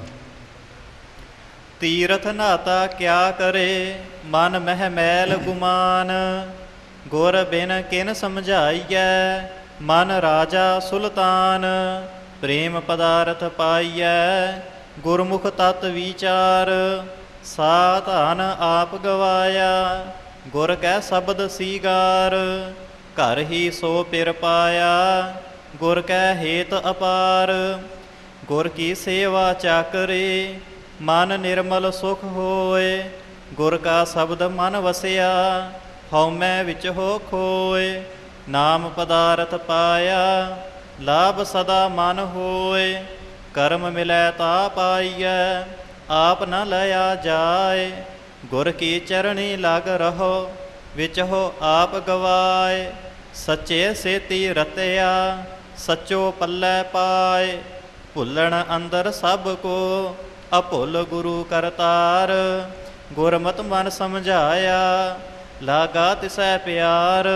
ਤੀਰਥ ਨਾਤਾ ਕਿਆ ਕਰੇ, ਮਨ ਮਹਿ ਮੈਲ ਗੁਮਾਨ। ਗੁਰ ਬਿਨ ਕਿਨ ਸਮਝਾਈਐ, ਮਨ ਰਾਜਾ ਸੁਲਤਾਨ। ਪ੍ਰੇਮ ਪਦਾਰਥ ਪਾਈਐ, ਗੁਰਮੁਖ ਤਤ ਵਿਚਾਰ। ਸਾ ਧਨ ਆਪ ਗਵਾਇਆ, ਗੁਰ ਕੈ ਸ਼ਬਦ ਸੀਗਾਰ। ਘਰ ਹੀ ਸੋ ਪਿਰ ਪਾਇਆ, ਗੁਰ ਕੈ ਹੇਤ ਅਪਾਰ। ਗੁਰ ਕੀ ਸੇਵਾ ਚਾਕਰੇ, ਮਨ ਨਿਰਮਲ ਸੁਖ ਹੋਏ। ਗੁਰ ਕਾ ਸ਼ਬਦ ਮਨ ਵਸਿਆ, ਹਉਮੈ ਵਿੱਚ ਹੋ ਖੋਏ। ਨਾਮ ਪਦਾਰਥ ਪਾਇਆ, ਲਾਭ ਸਦਾ ਮਨ ਹੋਏ। ਕਰਮ ਮਿਲੈ ਤਾ ਪਾਈਐ, ਆਪ ਨ ਲਿਆ ਜਾਏ। ਗੁਰ ਕੀ ਚਰਣੀ ਲਗ ਰਹੋ, ਵਿੱਚ ਹੋ ਆਪ ਗਵਾਏ। ਸੱਚੇ ਸੇਤੀ ਰਤਿਆ, ਸੱਚੋ ਪੱਲੇ ਪਾਏ। ਭੁੱਲਣ ਅੰਦਰ ਸਭ ਕੋ, ਅਭੁੱਲ ਗੁਰੂ ਕਰਤਾਰ। ਗੁਰਮਤਿ ਮਨ ਸਮਝਾਇਆ, ਲਾਗਾ ਤਿਸੈ ਪਿਆਰ।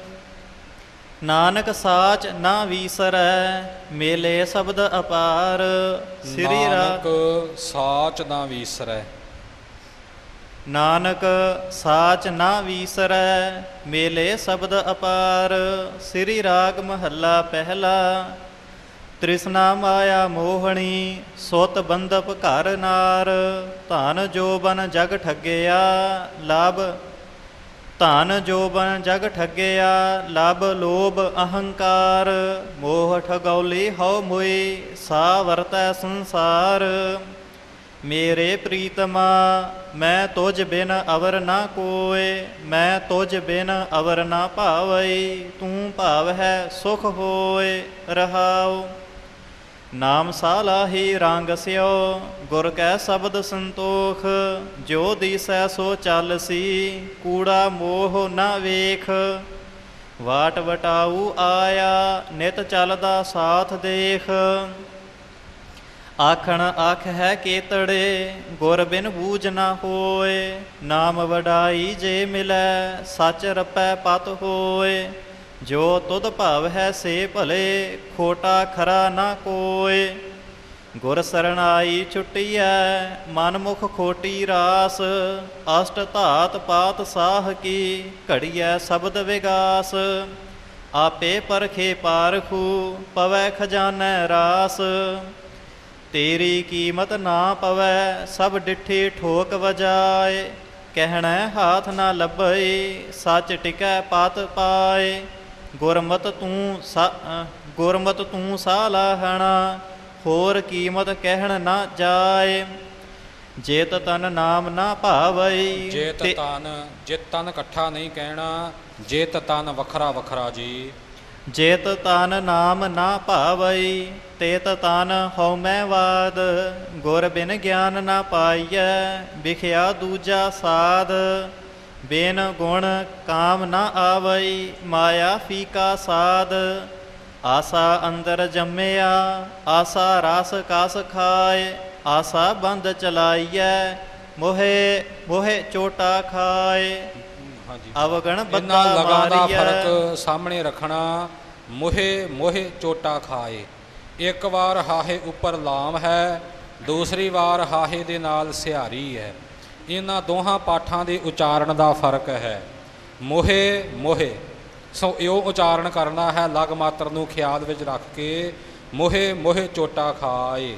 ਨਾਨਕ ਸਾਚ ਨਾ ਵੀਸਰੈ, ਮੇਲੇ ਸ਼ਬਦ ਅਪਾਰ। ਸ੍ਰੀ ਨਾਨਕ ਸਾਚ ਨਾ ਵੀਸਰੈ, ਨਾਨਕ ਸਾਚ ਨਾ ਵੀਸਰੈ, ਮੇਲੇ ਸ਼ਬਦ ਅਪਾਰ। ਸ੍ਰੀ ਰਾਗ ਮਹੱਲਾ ਪਹਿਲਾ। ਤ੍ਰਿਸ਼ਨਾ ਮਾਇਆ ਮੋਹਣੀ, ਸੁਤ ਬੰਧਪ ਘਰ ਨਾਰ। ਧਨ ਜੋਬਨ ਜਗ ਠੱਗਿਆ, ਲਾਭ ਧਨ ਜੋਬਨ ਜਗ ਠੱਗਿਆ, ਲਭ ਲੋਭ ਅਹੰਕਾਰ। ਮੋਹ ਠਗੌਲੀ ਹਉ ਮੁਈ, ਸਾ ਵਰਤੈ ਸੰਸਾਰ। ਮੇਰੇ ਪ੍ਰੀਤਮਾ ਮੈਂ ਤੁਝ ਬਿਨ ਅਵਰ ਨਾ ਕੋਇ, ਮੈਂ ਤੁਝ ਬਿਨ ਅਵਰ ਨਾ ਭਾਵਈ। ਤੂੰ ਭਾਵ ਹੈ ਸੁਖ ਹੋਏ ਰਹਾਉ। ਨਾਮ ਸਾਲਾਹੀ ਰੰਗ ਸਿਓ, ਗੁਰ ਕੈ ਸ਼ਬਦ ਸੰਤੋਖ। ਜੋ ਦੀਸੈ ਸੋ ਚੱਲਸੀ, ਕੂੜਾ ਮੋਹ ਨਾ ਵੇਖ। ਵਾਟ ਵਟਾਊ ਆਇਆ, ਨਿਤ ਚੱਲਦਾ ਸਾਥ ਦੇਖ। ਆਖਣ ਆਖ ਹੈ ਕੇਤੜੇ, ਗੁਰ ਬਿਨ ਬੂਝ ਨਾ ਹੋਏ। ਨਾਮ ਵਡਾਈ ਜੇ ਮਿਲੈ, ਸੱਚ ਰਪੈ ਪਤ ਹੋਏ। ਜੋ ਤੁਧ ਭਾਵ ਹੈ ਸੇ ਭਲੇ, ਖੋਟਾ ਖਰਾ ਨਾ ਕੋਇ। ਗੁਰ ਸਰਣਾਈ ਛੁਟੀਐ, ਮਨ ਮੁਖ ਖੋਟੀ ਰਾਸ। ਅਸ਼ਟ ਧਾਤ ਪਾਤ ਸਾਹ ਕੀ, ਘੜੀਐ ਸ਼ਬਦ ਵਿਗਾਸ। ਆਪੇ ਪਰਖੇ ਪਾਰਖੂ, ਪਵੈ ਖਜ਼ਾਨੈ ਰਾਸ। ਤੇਰੀ ਕੀਮਤ ਨਾ ਪਵੈ, ਸਭ ਡਿਠੀ ਠੋਕ ਵਜਾਏ। ਕਹਿਣੈ ਹਾਥ ਨਾ ਲੱਭਈ, ਸੱਚ ਟਿਕੈ ਪਤ ਪਾਏ। ਗੁਰਮਤ ਤੂੰ ਸਾ ਗੁਰਮਤ ਤੂੰ ਸਾਲਾਹਣਾ, ਹੋਰ ਕੀਮਤ ਕਹਿਣ ਨਾ ਜਾਏ। ਜੇਤ ਤਨ ਨਾਮ ਨਾ ਭਾਵਈ, ਜੇਤ ਤਨ, ਜਿਤ ਤਨ ਇਕੱਠਾ ਨਹੀਂ ਕਹਿਣਾ, ਜੇਤ ਤਨ ਵੱਖਰਾ ਵੱਖਰਾ ਜੀ। ਜੇਤ ਤਨ ਨਾਮ ਨਾ ਭਾਵਈ, ਤੇਤ ਤਨ ਹਉਮੈ ਵਾਦ। ਗੁਰ ਬਿਨ ਗਿਆਨ ਨਾ ਪਾਈਐ, ਵਿਖਿਆ ਦੂਜਾ ਸਾਧ। ਬਿਨ ਗੁਣ ਕਾਮ ਨਾ ਆਵਈ, ਮਾਇਆ ਫੀਕਾ ਸਾਧ। ਆਸਾ ਅੰਦਰ ਜੰਮਿਆ, ਆਸਾ ਰਸ ਕਸ ਖਾਏ। ਆਸਾ ਬੰਦ ਚਲਾਈਐ, ਮੋਹੇ ਮੋਹੇ ਚੋਟਾ ਖਾਏ। ਅਵਗਣ ਬੱਦਾ ਲਗਾ ਦਾ ਮਾਰੀਐ, ਫਰਕ ਸਾਹਮਣੇ ਰੱਖਣਾ। ਮੋਹੇ ਮੋਹੇ ਚੋਟਾ ਖਾਏ, ਇੱਕ ਵਾਰ ਹਾਹੇ ਉੱਪਰ ਲਾਮ ਹੈ, ਦੂਸਰੀ ਵਾਰ ਹਾਹੇ ਦੇ ਨਾਲ ਸਿਹਾਰੀ ਹੈ। ਇਹਨਾਂ ਦੋਹਾਂ ਪਾਠਾਂ ਦੇ ਉਚਾਰਨ ਦਾ ਫਰਕ ਹੈ। ਮੋਹੇ ਮੋਹੇ, ਸੋ ਇਉਂ ਉਚਾਰਨ ਕਰਨਾ ਹੈ ਲਗ ਮਾਤਰ ਨੂੰ ਖਿਆਲ ਵਿੱਚ ਰੱਖ ਕੇ। ਮੋਹੇ ਮੋਹੇ ਚੋਟਾ ਖਾਏ।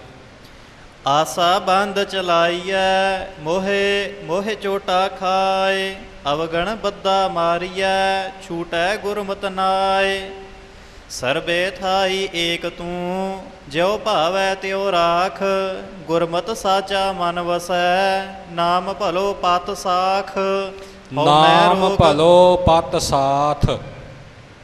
ਆਸਾ ਬੰਦ ਚਲਾਈਐ, ਮੋਹੇ ਮੋਹੇ ਚੋਟਾ ਖਾਏ। ਅਵਗਣ ਬੱਦਾ ਮਾਰੀਐ, ਛੂਟੈ ਗੁਰਮਤਿ ਨਾਏ। ਸਰਬੇ ਥਾਈ ਏਕ ਤੂੰ, ਜਿਉ ਭਾਵੈ ਤਿਉ ਰਾਖ। ਗੁਰਮਤਿ ਸਾਚਾ ਮਨ ਵਸੈ, ਨਾਮ ਭਲੋ ਪਤ ਸਾਖ। ਨਾਮ ਭਲੋ ਪਤ ਸਾਥ।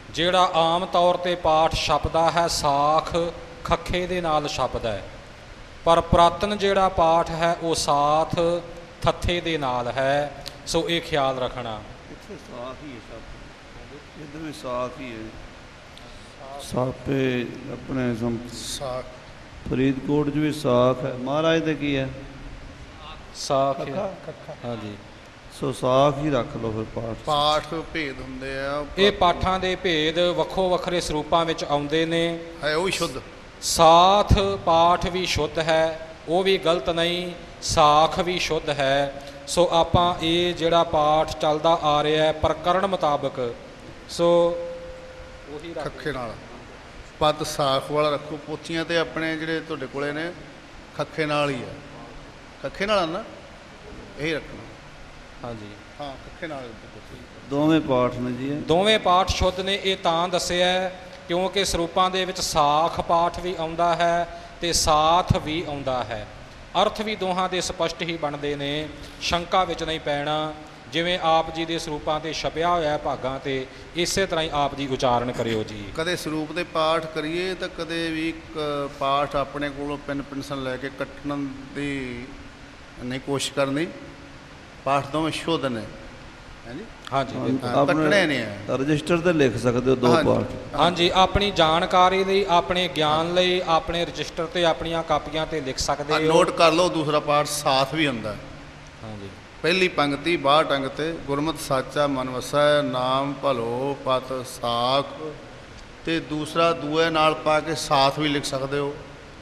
ਜਿਹੜਾ ਆਮ ਤੌਰ 'ਤੇ ਪਾਠ ਛਪਦਾ ਹੈ ਸਾਖ ਖੱਖੇ ਦੇ ਨਾਲ ਛਪਦਾ ਹੈ, ਪਰ ਪੁਰਾਤਨ ਜਿਹੜਾ ਪਾਠ ਹੈ ਉਹ ਸਾਥ ਥੱਥੇ ਦੇ ਨਾਲ ਹੈ, ਸੋ ਇਹ ਖਿਆਲ ਰੱਖਣਾ। ਇੱਥੇ ਸਾਖ ਹੀ ਹੈ, ਸਭ ਇੱਧਰ ਵੀ ਸਾਖ ਹੀ ਹੈ। ਸਾਪੇ ਆਪਣੇ ਸਮ ਸਾਖ ਫਰੀਦਕੋਟ 'ਚ ਵੀ ਸਾਖ ਹੈ। ਮਹਾਰਾਜ ਦੇ ਕੀ ਹੈ? ਸਾਖ ਕੱਖਾ ਕੱਖਾ ਹਾਂਜੀ। ਸੋ ਸਾਖ ਹੀ ਰੱਖ ਲਓ ਫਿਰ ਪਾਠ। ਪਾਠ ਭੇਦ ਹੁੰਦੇ ਆ, ਇਹ ਪਾਠਾਂ ਦੇ ਭੇਦ ਵੱਖੋ ਵੱਖਰੇ ਸਰੂਪਾਂ ਵਿੱਚ ਆਉਂਦੇ ਨੇ। ਹੈ ਉਹ ਵੀ ਸ਼ੁੱਧ। ਸਾਥ ਪਾਠ ਵੀ ਸ਼ੁੱਧ ਹੈ, ਉਹ ਵੀ ਗਲਤ ਨਹੀਂ, ਸਾਖ ਵੀ ਸ਼ੁੱਧ ਹੈ। ਸੋ ਆਪਾਂ ਇਹ ਜਿਹੜਾ ਪਾਠ ਚੱਲਦਾ ਆ ਰਿਹਾ ਹੈ ਪ੍ਰਕਰਣ ਮੁਤਾਬਕ, ਸੋ ਉਹੀ ਰੱਖ ਖੱਖੇ ਨਾਲ ਪਦ ਸਾਖ ਵਾਲਾ ਰੱਖੋ। ਪੋਥੀਆਂ ਤੇ ਆਪਣੇ ਜਿਹੜੇ ਤੁਹਾਡੇ ਕੋਲੇ ਨੇ ਖੱਖੇ ਨਾਲ ਹੀ ਆ, ਖੱਖੇ ਨਾਲ ਆ ਨਾ, ਇਹੀ ਰੱਖਣਾ। ਹਾਂਜੀ ਹਾਂ, ਖੱਖੇ ਨਾਲ ਪੋਥੀ। ਦੋਵੇਂ ਪਾਠ ਨੇ ਜੀ ਇਹ। ਦੋਵੇਂ ਪਾਠ ਸ਼ੁੱਧ ਨੇ। ਇਹ ਤਾਂ ਦੱਸਿਆ ਕਿਉਂਕਿ ਸਰੂਪਾਂ ਦੇ ਵਿੱਚ ਸਾਖ ਪਾਠ ਵੀ ਆਉਂਦਾ ਹੈ ਤੇ ਸਾਥ ਵੀ ਆਉਂਦਾ ਹੈ। ਅਰਥ ਵੀ ਦੋਹਾਂ ਦੇ ਸਪਸ਼ਟ ਹੀ ਬਣਦੇ ਨੇ, ਸ਼ੰਕਾ ਵਿੱਚ ਨਹੀਂ ਪੈਣਾ। ਜਿਵੇਂ ਆਪ ਜੀ ਦੇ ਸਰੂਪਾਂ 'ਤੇ ਛਪਿਆ ਹੋਇਆ ਹੈ ਭਾਗਾਂ 'ਤੇ, ਇਸੇ ਤਰ੍ਹਾਂ ਹੀ ਆਪ ਜੀ ਉਚਾਰਨ ਕਰਿਓ ਜੀ। ਕਦੇ ਸਰੂਪ ਦੇ ਪਾਠ ਕਰੀਏ ਤਾਂ ਕਦੇ ਵੀ ਕ- ਪਾਠ ਆਪਣੇ ਕੋਲੋਂ ਪੈਨ ਪੈਨਸਲ ਲੈ ਕੇ ਕੱਟਣ ਦੀ ਨਹੀਂ ਕੋਸ਼ਿਸ਼ ਕਰਨੀ। ਪਾਠ ਦੋਵੇਂ ਸ਼ੁੱਧ ਨੇ, ਹਾਂਜੀ ਹਾਂਜੀ ਬਿਲਕੁਲ। ਹਾਂ, ਕੱਟਣੇ ਨੇ ਆ। ਰਜਿਸਟਰ ਤੇ ਲਿਖ ਸਕਦੇ ਹੋ ਦੋ ਹਾਂਜੀ, ਪਾਠ। ਹਾਂਜੀ, ਆਪਣੀ ਜਾਣਕਾਰੀ ਲਈ, ਆਪਣੇ ਗਿਆਨ ਲਈ, ਆਪਣੇ ਰਜਿਸਟਰ ਤੇ ਆਪਣੀਆਂ ਕਾਪੀਆਂ ਤੇ ਲਿਖ ਸਕਦੇ ਹਾਂ, ਹੋ। ਨੋਟ ਕਰ ਲਓ। ਦੂਸਰਾ ਪਾਠ ਸਾਥ ਵੀ ਹੁੰਦਾ। ਹਾਂਜੀ ਪਹਿਲੀ ਪੰਗਤੀ ਬਾਹਠ ਅੰਗ ਤੇ ਗੁਰਮਤਿ ਸਾਚਾ ਮਨ ਵਸੈ, ਨਾਮ ਭਲੋ ਪਤ ਸਾਖ। ਤੇ ਦੂਸਰਾ ਦੂਏ ਨਾਲ ਪਾ ਕੇ ਸਾਥ ਵੀ ਲਿਖ ਸਕਦੇ ਹੋ।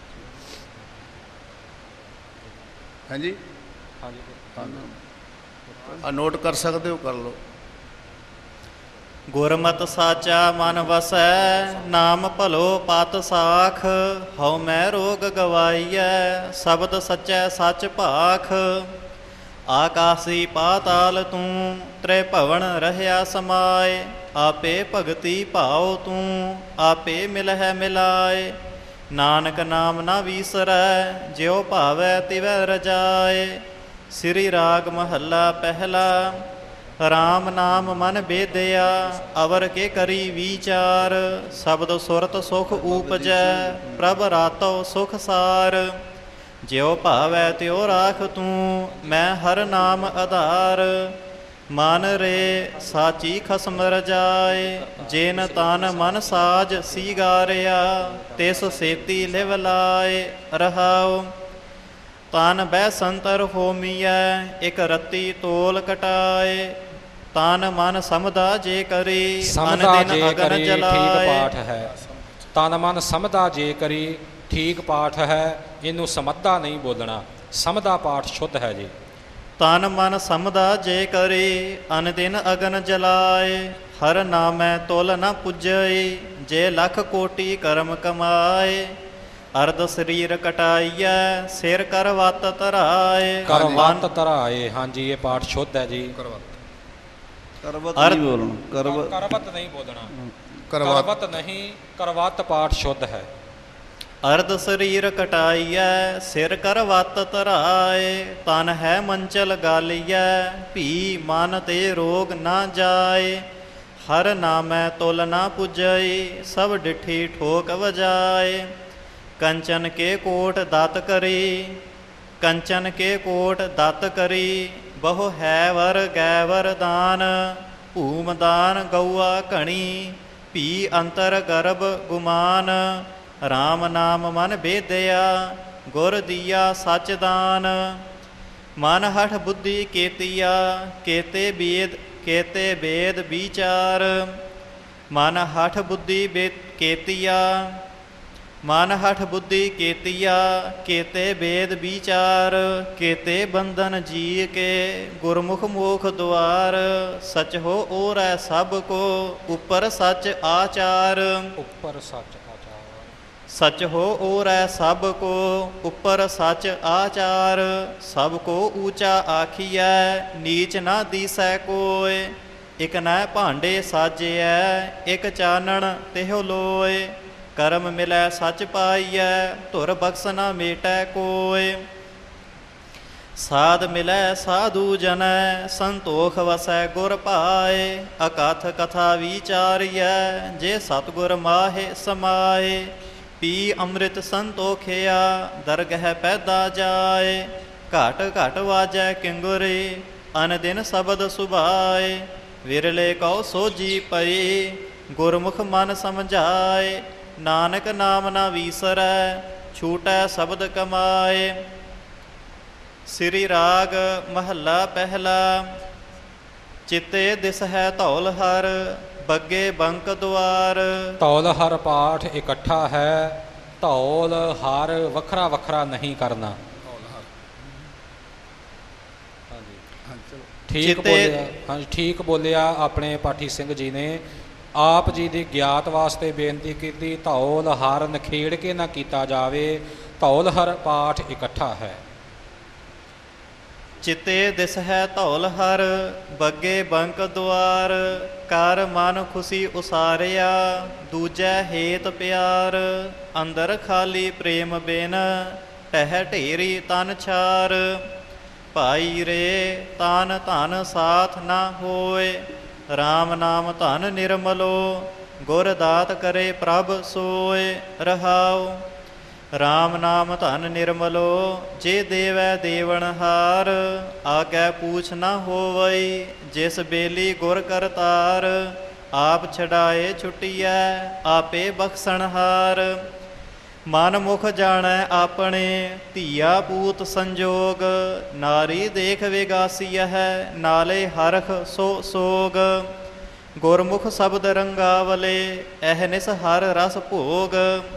ਹਾਂਜੀ ਹਾਂਜੀ ਆ ਨੋਟ ਕਰ ਸਕਦੇ ਹੋ, ਕਰ ਲਓ। ਗੁਰਮਤਿ ਸਾਚਾ ਮਨ ਵਸੈ, ਨਾਮ ਭਲੋ ਪਤ ਸਾਖ। ਹਉ ਮੈਂ ਰੋਗ ਗਵਾਈਐ, ਸ਼ਬਦ ਸੱਚੈ ਸੱਚ ਭਾਖ। ਆਕਾਸੀ ਪਾਤਾਲ ਤੂੰ, ਤ੍ਰੈ ਭਵਨ ਰਹਿਆ ਸਮਾਏ। ਆਪੇ ਭਗਤੀ ਭਾਉ ਤੂੰ, ਆਪੇ ਮਿਲਹਿ ਮਿਲਾਏ। ਨਾਨਕ ਨਾਮ ਨਾ ਵੀਸਰੈ, ਜਿਉ ਭਾਵੈ ਤਿਵੈ ਰਜਾਏ। ਸ੍ਰੀ ਰਾਗ ਮਹੱਲਾ ਪਹਿਲਾ। ਰਾਮ ਨਾਮ ਮਨ ਬੇਦਿਆ, ਅਵਰ ਕੇ ਕਰੀ ਵਿਚਾਰ। ਸ਼ਬਦ ਸੁਰਤ ਸੁਖ ਊਪਜੈ, ਪ੍ਰਭ ਰਾਤੋ ਸੁਖ ਸਾਰ। ਜਿਉ ਭਾਵੈ ਤਿਉ ਰਾਖ ਤੂੰ, ਮੈਂ ਹਰ ਨਾਮ ਆਧਾਰ। ਮਨ ਰੇ ਸਾਚੀ ਖਸਮ ਰਜਾਏ, ਜਿਨ ਤਨ ਮਨ ਸਾਜ ਸੀਗਾਰਿਆ। ਤਿਸ ਸੇਤੀ ਲਿਵ ਲਾਏ ਰਹਾਉ। ਤਨ ਬੈ ਸੰਤਰ ਹੋਮੀਐ, ਇਕ ਰੱਤੀ ਤੋਲ ਕਟਾਏ। ਤਨ ਮਨ ਸਮਦਾ ਜੇ ਕਰੀ, ਸਮਦਾ ਅਨ ਦਿਨ ਜੇ ਅਗਨ ਕਰੀ, ਠੀਕ ਜਲਾਏ। ਪਾਠ ਹੈ। ਤਨ ਮਨ ਸਮਦਾ ਜੇ ਕਰੀ, ਠੀਕ ਪਾਠ ਹੈ। ਇਹਨੂੰ ਸਮੱਧਾ ਨਹੀਂ ਬੋਲਣਾ, ਸਮਦਾ ਪਾਠ ਸ਼ੁੱਧ ਹੈ ਜੀ। ਤਨ ਮਨ ਸਮਦਾ ਜੇ ਕਰੀ, ਅਨ ਦਿਨ ਅਗਨ ਜਲਾਏ। ਹਰ ਨਾਮੈ ਤੁਲ ਨ ਪੁਜਈ, ਜੇ ਲੱਖ ਕੋਟੀ ਕਰਮ ਕਮਾਏ। ਅਰਧ ਸਰੀਰ ਕਟਾਈਐ, ਸਿਰ ਕਰ ਵੱਤ ਧਰਾਏ। ਕਰਵਤ ਧਰਾਏ, ਹਾਂਜੀ ਇਹ ਪਾਠ ਸ਼ੁੱਧ ਹੈ ਜੀ। ਕਰਵਤ ਨਹੀਂ ਬੋਲਣਾ, ਕਰਵਤ ਕਰਵਤ ਨਹੀਂ ਬੋਲਣਾ, ਕਰਵਤ ਕਰਵਤ ਨਹੀਂ, ਕਰਵਤ ਪਾਠ ਸ਼ੁੱਧ ਹੈ। ਅਰਧ ਸਰੀਰ ਕਟਾਈਐ, ਸਿਰ ਕਰ ਵੱਤ ਧਰਾਏ। ਤਨ ਹੈ ਮੰਚਲ ਗਾਲੀਐ, ਭੀ ਮਨ ਤੇ ਰੋਗ ਨਾ ਜਾਏ। ਹਰ ਨਾਮੈ ਤੁਲ ਨਾ ਪੁਜਈ, ਸਭ ਡਿਠੀ ਠੋਕ ਵਜਾਏ। ਕੰਚਨ ਕੇ ਕੋਟ ਦਤ ਕਰੀ, ਕੰਚਨ ਕੇ ਕੋਟ ਦਤ ਕਰੀ। ਬਹੁ ਹੈ ਵਰ ਗੈ ਵਰਦਾਨ, ਭੂਮ ਦਾਨ ਗਊਆ ਘਣੀ। ਭੀ ਅੰਤਰ ਗਰਭ ਗੁਮਾਨ, ਰਾਮ ਨਾਮ ਮਨ ਬੇਦਿਆ। ਗੁਰ ਦੀਆ ਸਚ ਦਾਨ, ਮਨ ਹਠ ਬੁੱਧੀ ਕੇਤੀਆ। ਕੇਤੇ ਬੇਦ ਕੇਤੇ ਬੇਦ ਵਿਚਾਰ। ਮਨ ਹਠ ਬੁੱਧੀ ਬੇ ਕੇਤੀਆ, ਮਨ ਹਠ ਬੁੱਧੀ ਕੇਤੀਆ। ਕੇਤੇ ਬੇਦ ਵਿਚਾਰ, ਕੇਤੇ ਬੰਧਨ ਜੀ ਕੇ। ਗੁਰਮੁਖ ਮੋਖ ਦੁਆਰ, ਸਚ ਹੋ ਓਰੈ ਸਭ ਕੋ। ਉਪਰ ਸਚ ਆਚਾਰ, ਉੱਪਰ ਸੱਚ ਆਚਾਰ। ਸਚ ਹੋ ਓਰੈ ਸਭ ਕੋ। ਉਪਰ ਸਚ ਆਚਾਰ, ਸਭ ਕੋ ਊਚਾ ਆਖੀਐ। ਨੀਚ ਨਾ ਦੀਸੈ ਕੋਇ, ਇਕ ਨੈ ਭਾਂਡੇ ਸਾਜਿਐ। ਇਕ ਚਾਨਣ ਤਿਹੁ ਲੋਏ, ਕਰਮ ਮਿਲੈ ਸਚ ਪਾਈਐ। ਧੁਰ ਬਖਸ਼ ਨਾ ਮੇਟੈ ਕੋਇ। ਸਾਧ ਮਿਲੈ ਸਾਧੂ ਜਨੈ ਸੰਤੋਖ ਵਸੈ ਗੁਰ ਭਾਏ। ਅਕਥ ਕਥਾ ਵਿਚਾਰੀਐ ਜੇ ਸਤਿਗੁਰ ਮਾਹੇ ਸਮਾਏ। ਪੀ ਅੰਮ੍ਰਿਤ ਸੰਤੋਖਿਆ ਦਰਗਹਿ ਪੈਦਾ ਜਾਏ। ਘਟ ਘਟ ਵਾਜੈ ਕਿੰਗੁਰੇ ਅਨ ਦਿਨ ਸ਼ਬਦ ਸੁਭਾਏ। ਵਿਰਲੇ ਕਉ ਸੋਜੀ ਪਈ ਗੁਰਮੁਖ ਮਨ ਸਮਝਾਏ। ਨਾਨਕ ਨਾਮ ਨਾ ਵੀਸਰੈ ਛੂਟੈ ਸ਼ਬਦ ਕਮਾਏ। ਸ੍ਰੀ ਰਾਗ ਮਹੱਲਾ ਪਹਿਲਾ। ਚਿੱਤੇ ਦਿਸ ਹੈ ਧੌਲ ਹਰ ਬੱਗੇ ਬੰਕ ਦੁਆਰ। ਧੌਲ ਹਰ ਪਾਠ ਇਕੱਠਾ ਹੈ, ਧੌਲ ਹਰ ਵੱਖਰਾ ਵੱਖਰਾ ਨਹੀਂ ਕਰਨਾ। ਠੀਕ ਬੋਲਿਆ, ਹਾਂਜੀ ਠੀਕ ਬੋਲਿਆ ਆਪਣੇ ਪਾਠੀ ਸਿੰਘ ਜੀ ਨੇ। ਆਪ ਜੀ ਦੀ ਗਿਆਤ ਵਾਸਤੇ ਬੇਨਤੀ ਕੀਤੀ, ਧੌਲ ਹਰ ਨਖੇੜ ਕੇ ਨਾ ਕੀਤਾ ਜਾਵੇ, ਧੌਲ ਹਰ ਪਾਠ ਇਕੱਠਾ ਹੈ। ਚਿੱਤੇ ਦਿਸ ਹੈ ਧੌਲ ਹਰ ਬੱਗੇ ਬੰਕ ਦੁਆਰ। ਕਰ ਮਨ ਖੁਸ਼ੀ ਉਸਾਰਿਆ ਦੂਜੈ ਹੇਤ ਪਿਆਰ। ਅੰਦਰ ਖਾਲੀ ਪ੍ਰੇਮ ਬਿਨ ਟਹਿ ਢੇਰੀ ਤਨ ਛਾਰ। ਭਾਈ ਰੇ ਤਨ ਧਨ ਸਾਥ ਨਾ ਹੋਏ। RAM ਨਾਮ ਧਨ ਨਿਰਮਲੋ ਗੁਰ ਦਾਤ ਕਰੇ ਪ੍ਰਭ ਸੋਏ। ਰਹਾਉ RAM ਨਾਮ ਧਨ ਨਿਰਮਲੋ ਜੇ ਦੇਵੈ ਦੇਵਨ ਹਾਰ। ਆਗੈ ਪੂਛ ਨਾ ਹੋਵਈ ਜਿਸ ਬੇਲੀ ਗੁਰ ਕਰਤਾਰ। ਆਪ ਛਡਾਏ ਛੁਟੀਐ ਆਪੇ ਬਖਸ਼ਣਹਾਰ। ਮਨ ਮੁਖ ਜਾਣੈ ਆਪਣੇ ਧੀਆ ਪੂਤ ਸੰਜੋਗ। ਨਾਰੀ ਦੇਖ ਵਿਗਾਸੀਆ ਹੈ ਨਾਲੇ ਹਰਖ ਸੋ ਸੋਗ। ਗੁਰਮੁਖ ਸ਼ਬਦ ਰੰਗਾਵਲੇ ਅਹਨਿਸ ਹਰ ਰਸ ਭੋਗ।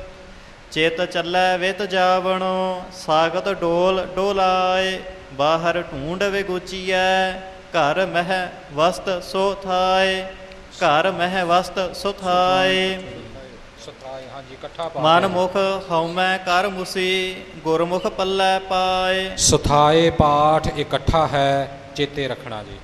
ਚਿਤ ਚੱਲੈ ਵਿਤ ਜਾਵਣੋ ਸਾਗਤ ਡੋਲ ਡੋਲਾਏ। ਬਾਹਰ ਢੂੰਡ ਵਿਗੁਚੀਐ ਘਰ ਮਹਿ ਵਸਤ ਸੋ ਥਾਏ। ਘਰ ਮਹਿ ਵਸਤ ਸੋ ਥਾਏ। ਹਾਂਜੀ ਇਕੱਠਾ ਪਾ ਮਨ ਮੁਖ ਹਉਮੈ ਕਰ ਮੁਸੀ ਗੁਰਮੁਖ ਪੱਲੇ ਪਾਏ। ਸੁਥਾਏ ਪਾਠ ਇਕੱਠਾ ਹੈ, ਚੇਤੇ ਰੱਖਣਾ ਜੀ।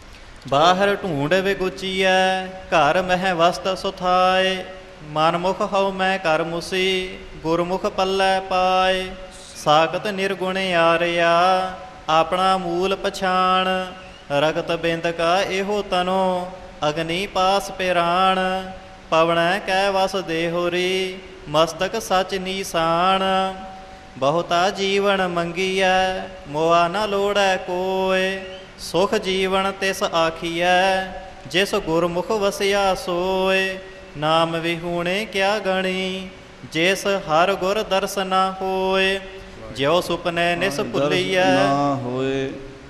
ਬਾਹਰ ਢੂੰਡ ਵਿਗੁਚੀਐ ਘਰ ਮਹਿ ਵਸਤ ਸੁਥਾਏ। ਮਨ ਮੁਖ ਹਉਮੈ ਕਰ ਮੁਸੀ ਗੁਰਮੁਖ ਪੱਲੇ ਪਾਏ। ਸਾਖਤ ਨਿਰਗੁਣ ਆਰਿਆ ਆਪਣਾ ਮੂਲ ਪਛਾਣ। ਰਗਤ ਬਿੰਦ ਕਾ ਇਹੋ ਤਨੋ ਅਗਨੀ ਪਾਸ ਪਿਰਾਣ। ਪਵਣੈ ਕੈ ਵਸ ਦੇਹੁਰੀ ਮਸਤਕ ਸਚ ਨੀਸਾਨ। ਬਹੁਤਾ ਜੀਵਨ ਮੰਗੀਐ ਮੋਆ ਨ ਲੋੜੈ ਕੋਇ। ਸੁਖ ਜੀਵਨ ਤਿਸ ਆਖੀਐ ਜਿਸ ਗੁਰਮੁਖ ਵਸਿਆ ਸੋਏ। ਨਾਮ ਵਿਹੂਣੇ ਕਿਆ ਗਣੀ ਜਿਸ ਹਰ ਗੁਰ ਦਰਸ ਨਾ ਹੋਏ। ਜਿਉ ਸੁਪਨੇ ਨਿਸ ਭੁੱਲੀਐ ਨਾ ਹੋਏ।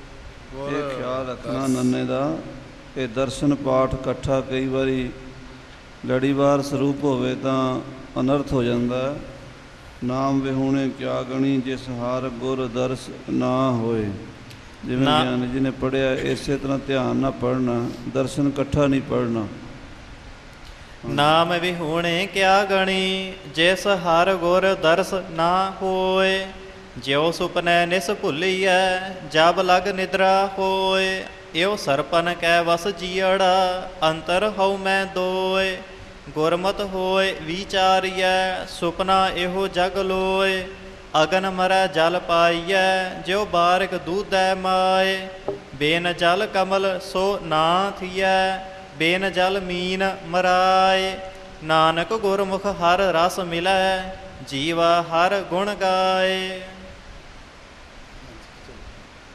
ਇਹ ਖਿਆਲ ਰੱਖਣਾ ਨੰਨੇ ਦਾ। ਇਹ ਦਰਸ਼ਨ ਪਾਠ ਇਕੱਠਾ ਕਈ ਵਾਰੀ ਲੜੀਵਾਰ ਸਰੂਪ ਹੋਵੇ ਤਾਂ ਅਨਰਥ ਹੋ ਜਾਂਦਾ। ਨਾਮ ਵਿਹੂਣੇ ਕਿਆ ਗਣੀ ਜਿਸ ਹਰ ਗੁਰ ਦਰਸ ਨਾ ਹੋਏ। ਜਿਵੇਂ ਗਿਆਨੀ ਜੀ ਨੇ ਪੜ੍ਹਿਆ ਇਸੇ ਤਰ੍ਹਾਂ ਧਿਆਨ ਨਾਲ ਪੜ੍ਹਨਾ, ਦਰਸ਼ਨ ਇਕੱਠਾ ਨਹੀਂ ਪੜ੍ਹਨਾ। ਨਾਮ ਵਿਹੂਣੇ ਕਿਆ ਗਣੀ ਜਿਸ ਹਰ ਗੁਰ ਦਰਸ ਨਾ ਹੋਏ। ਜਿਉ ਸੁਪਨੈ ਨਿਸ ਭੁੱਲੀਐ ਜਬ ਲਗ ਨਿਦਰਾ ਹੋਏ। ਇਉ ਸਰਪਨ ਕੈ ਵਸ ਜੀਅੜਾ ਅੰਤਰ ਹਉ ਮੈਂ ਦੋਏ। ਗੁਰਮਤਿ ਹੋਏ ਵਿਚਾਰੀਐ ਸੁਪਨਾ ਇਹੋ ਜਗ ਲੋਏ। ਅਗਨ ਮਰੈ ਜਲ ਪਾਈਐ ਜਿਉ ਬਾਰਿਕ ਦੂਧੈ ਮਾਏ। ਬੇਨ ਜਲ ਕਮਲ ਸੋ ਨਾ ਥੀਐ ਬੇਨ ਜਲ ਮੀਨ ਮਰਾਏ। ਨਾਨਕ ਗੁਰਮੁਖ ਹਰ ਰਸ ਮਿਲੈ ਜੀਵਾ ਹਰ ਗੁਣ ਗਾਏ।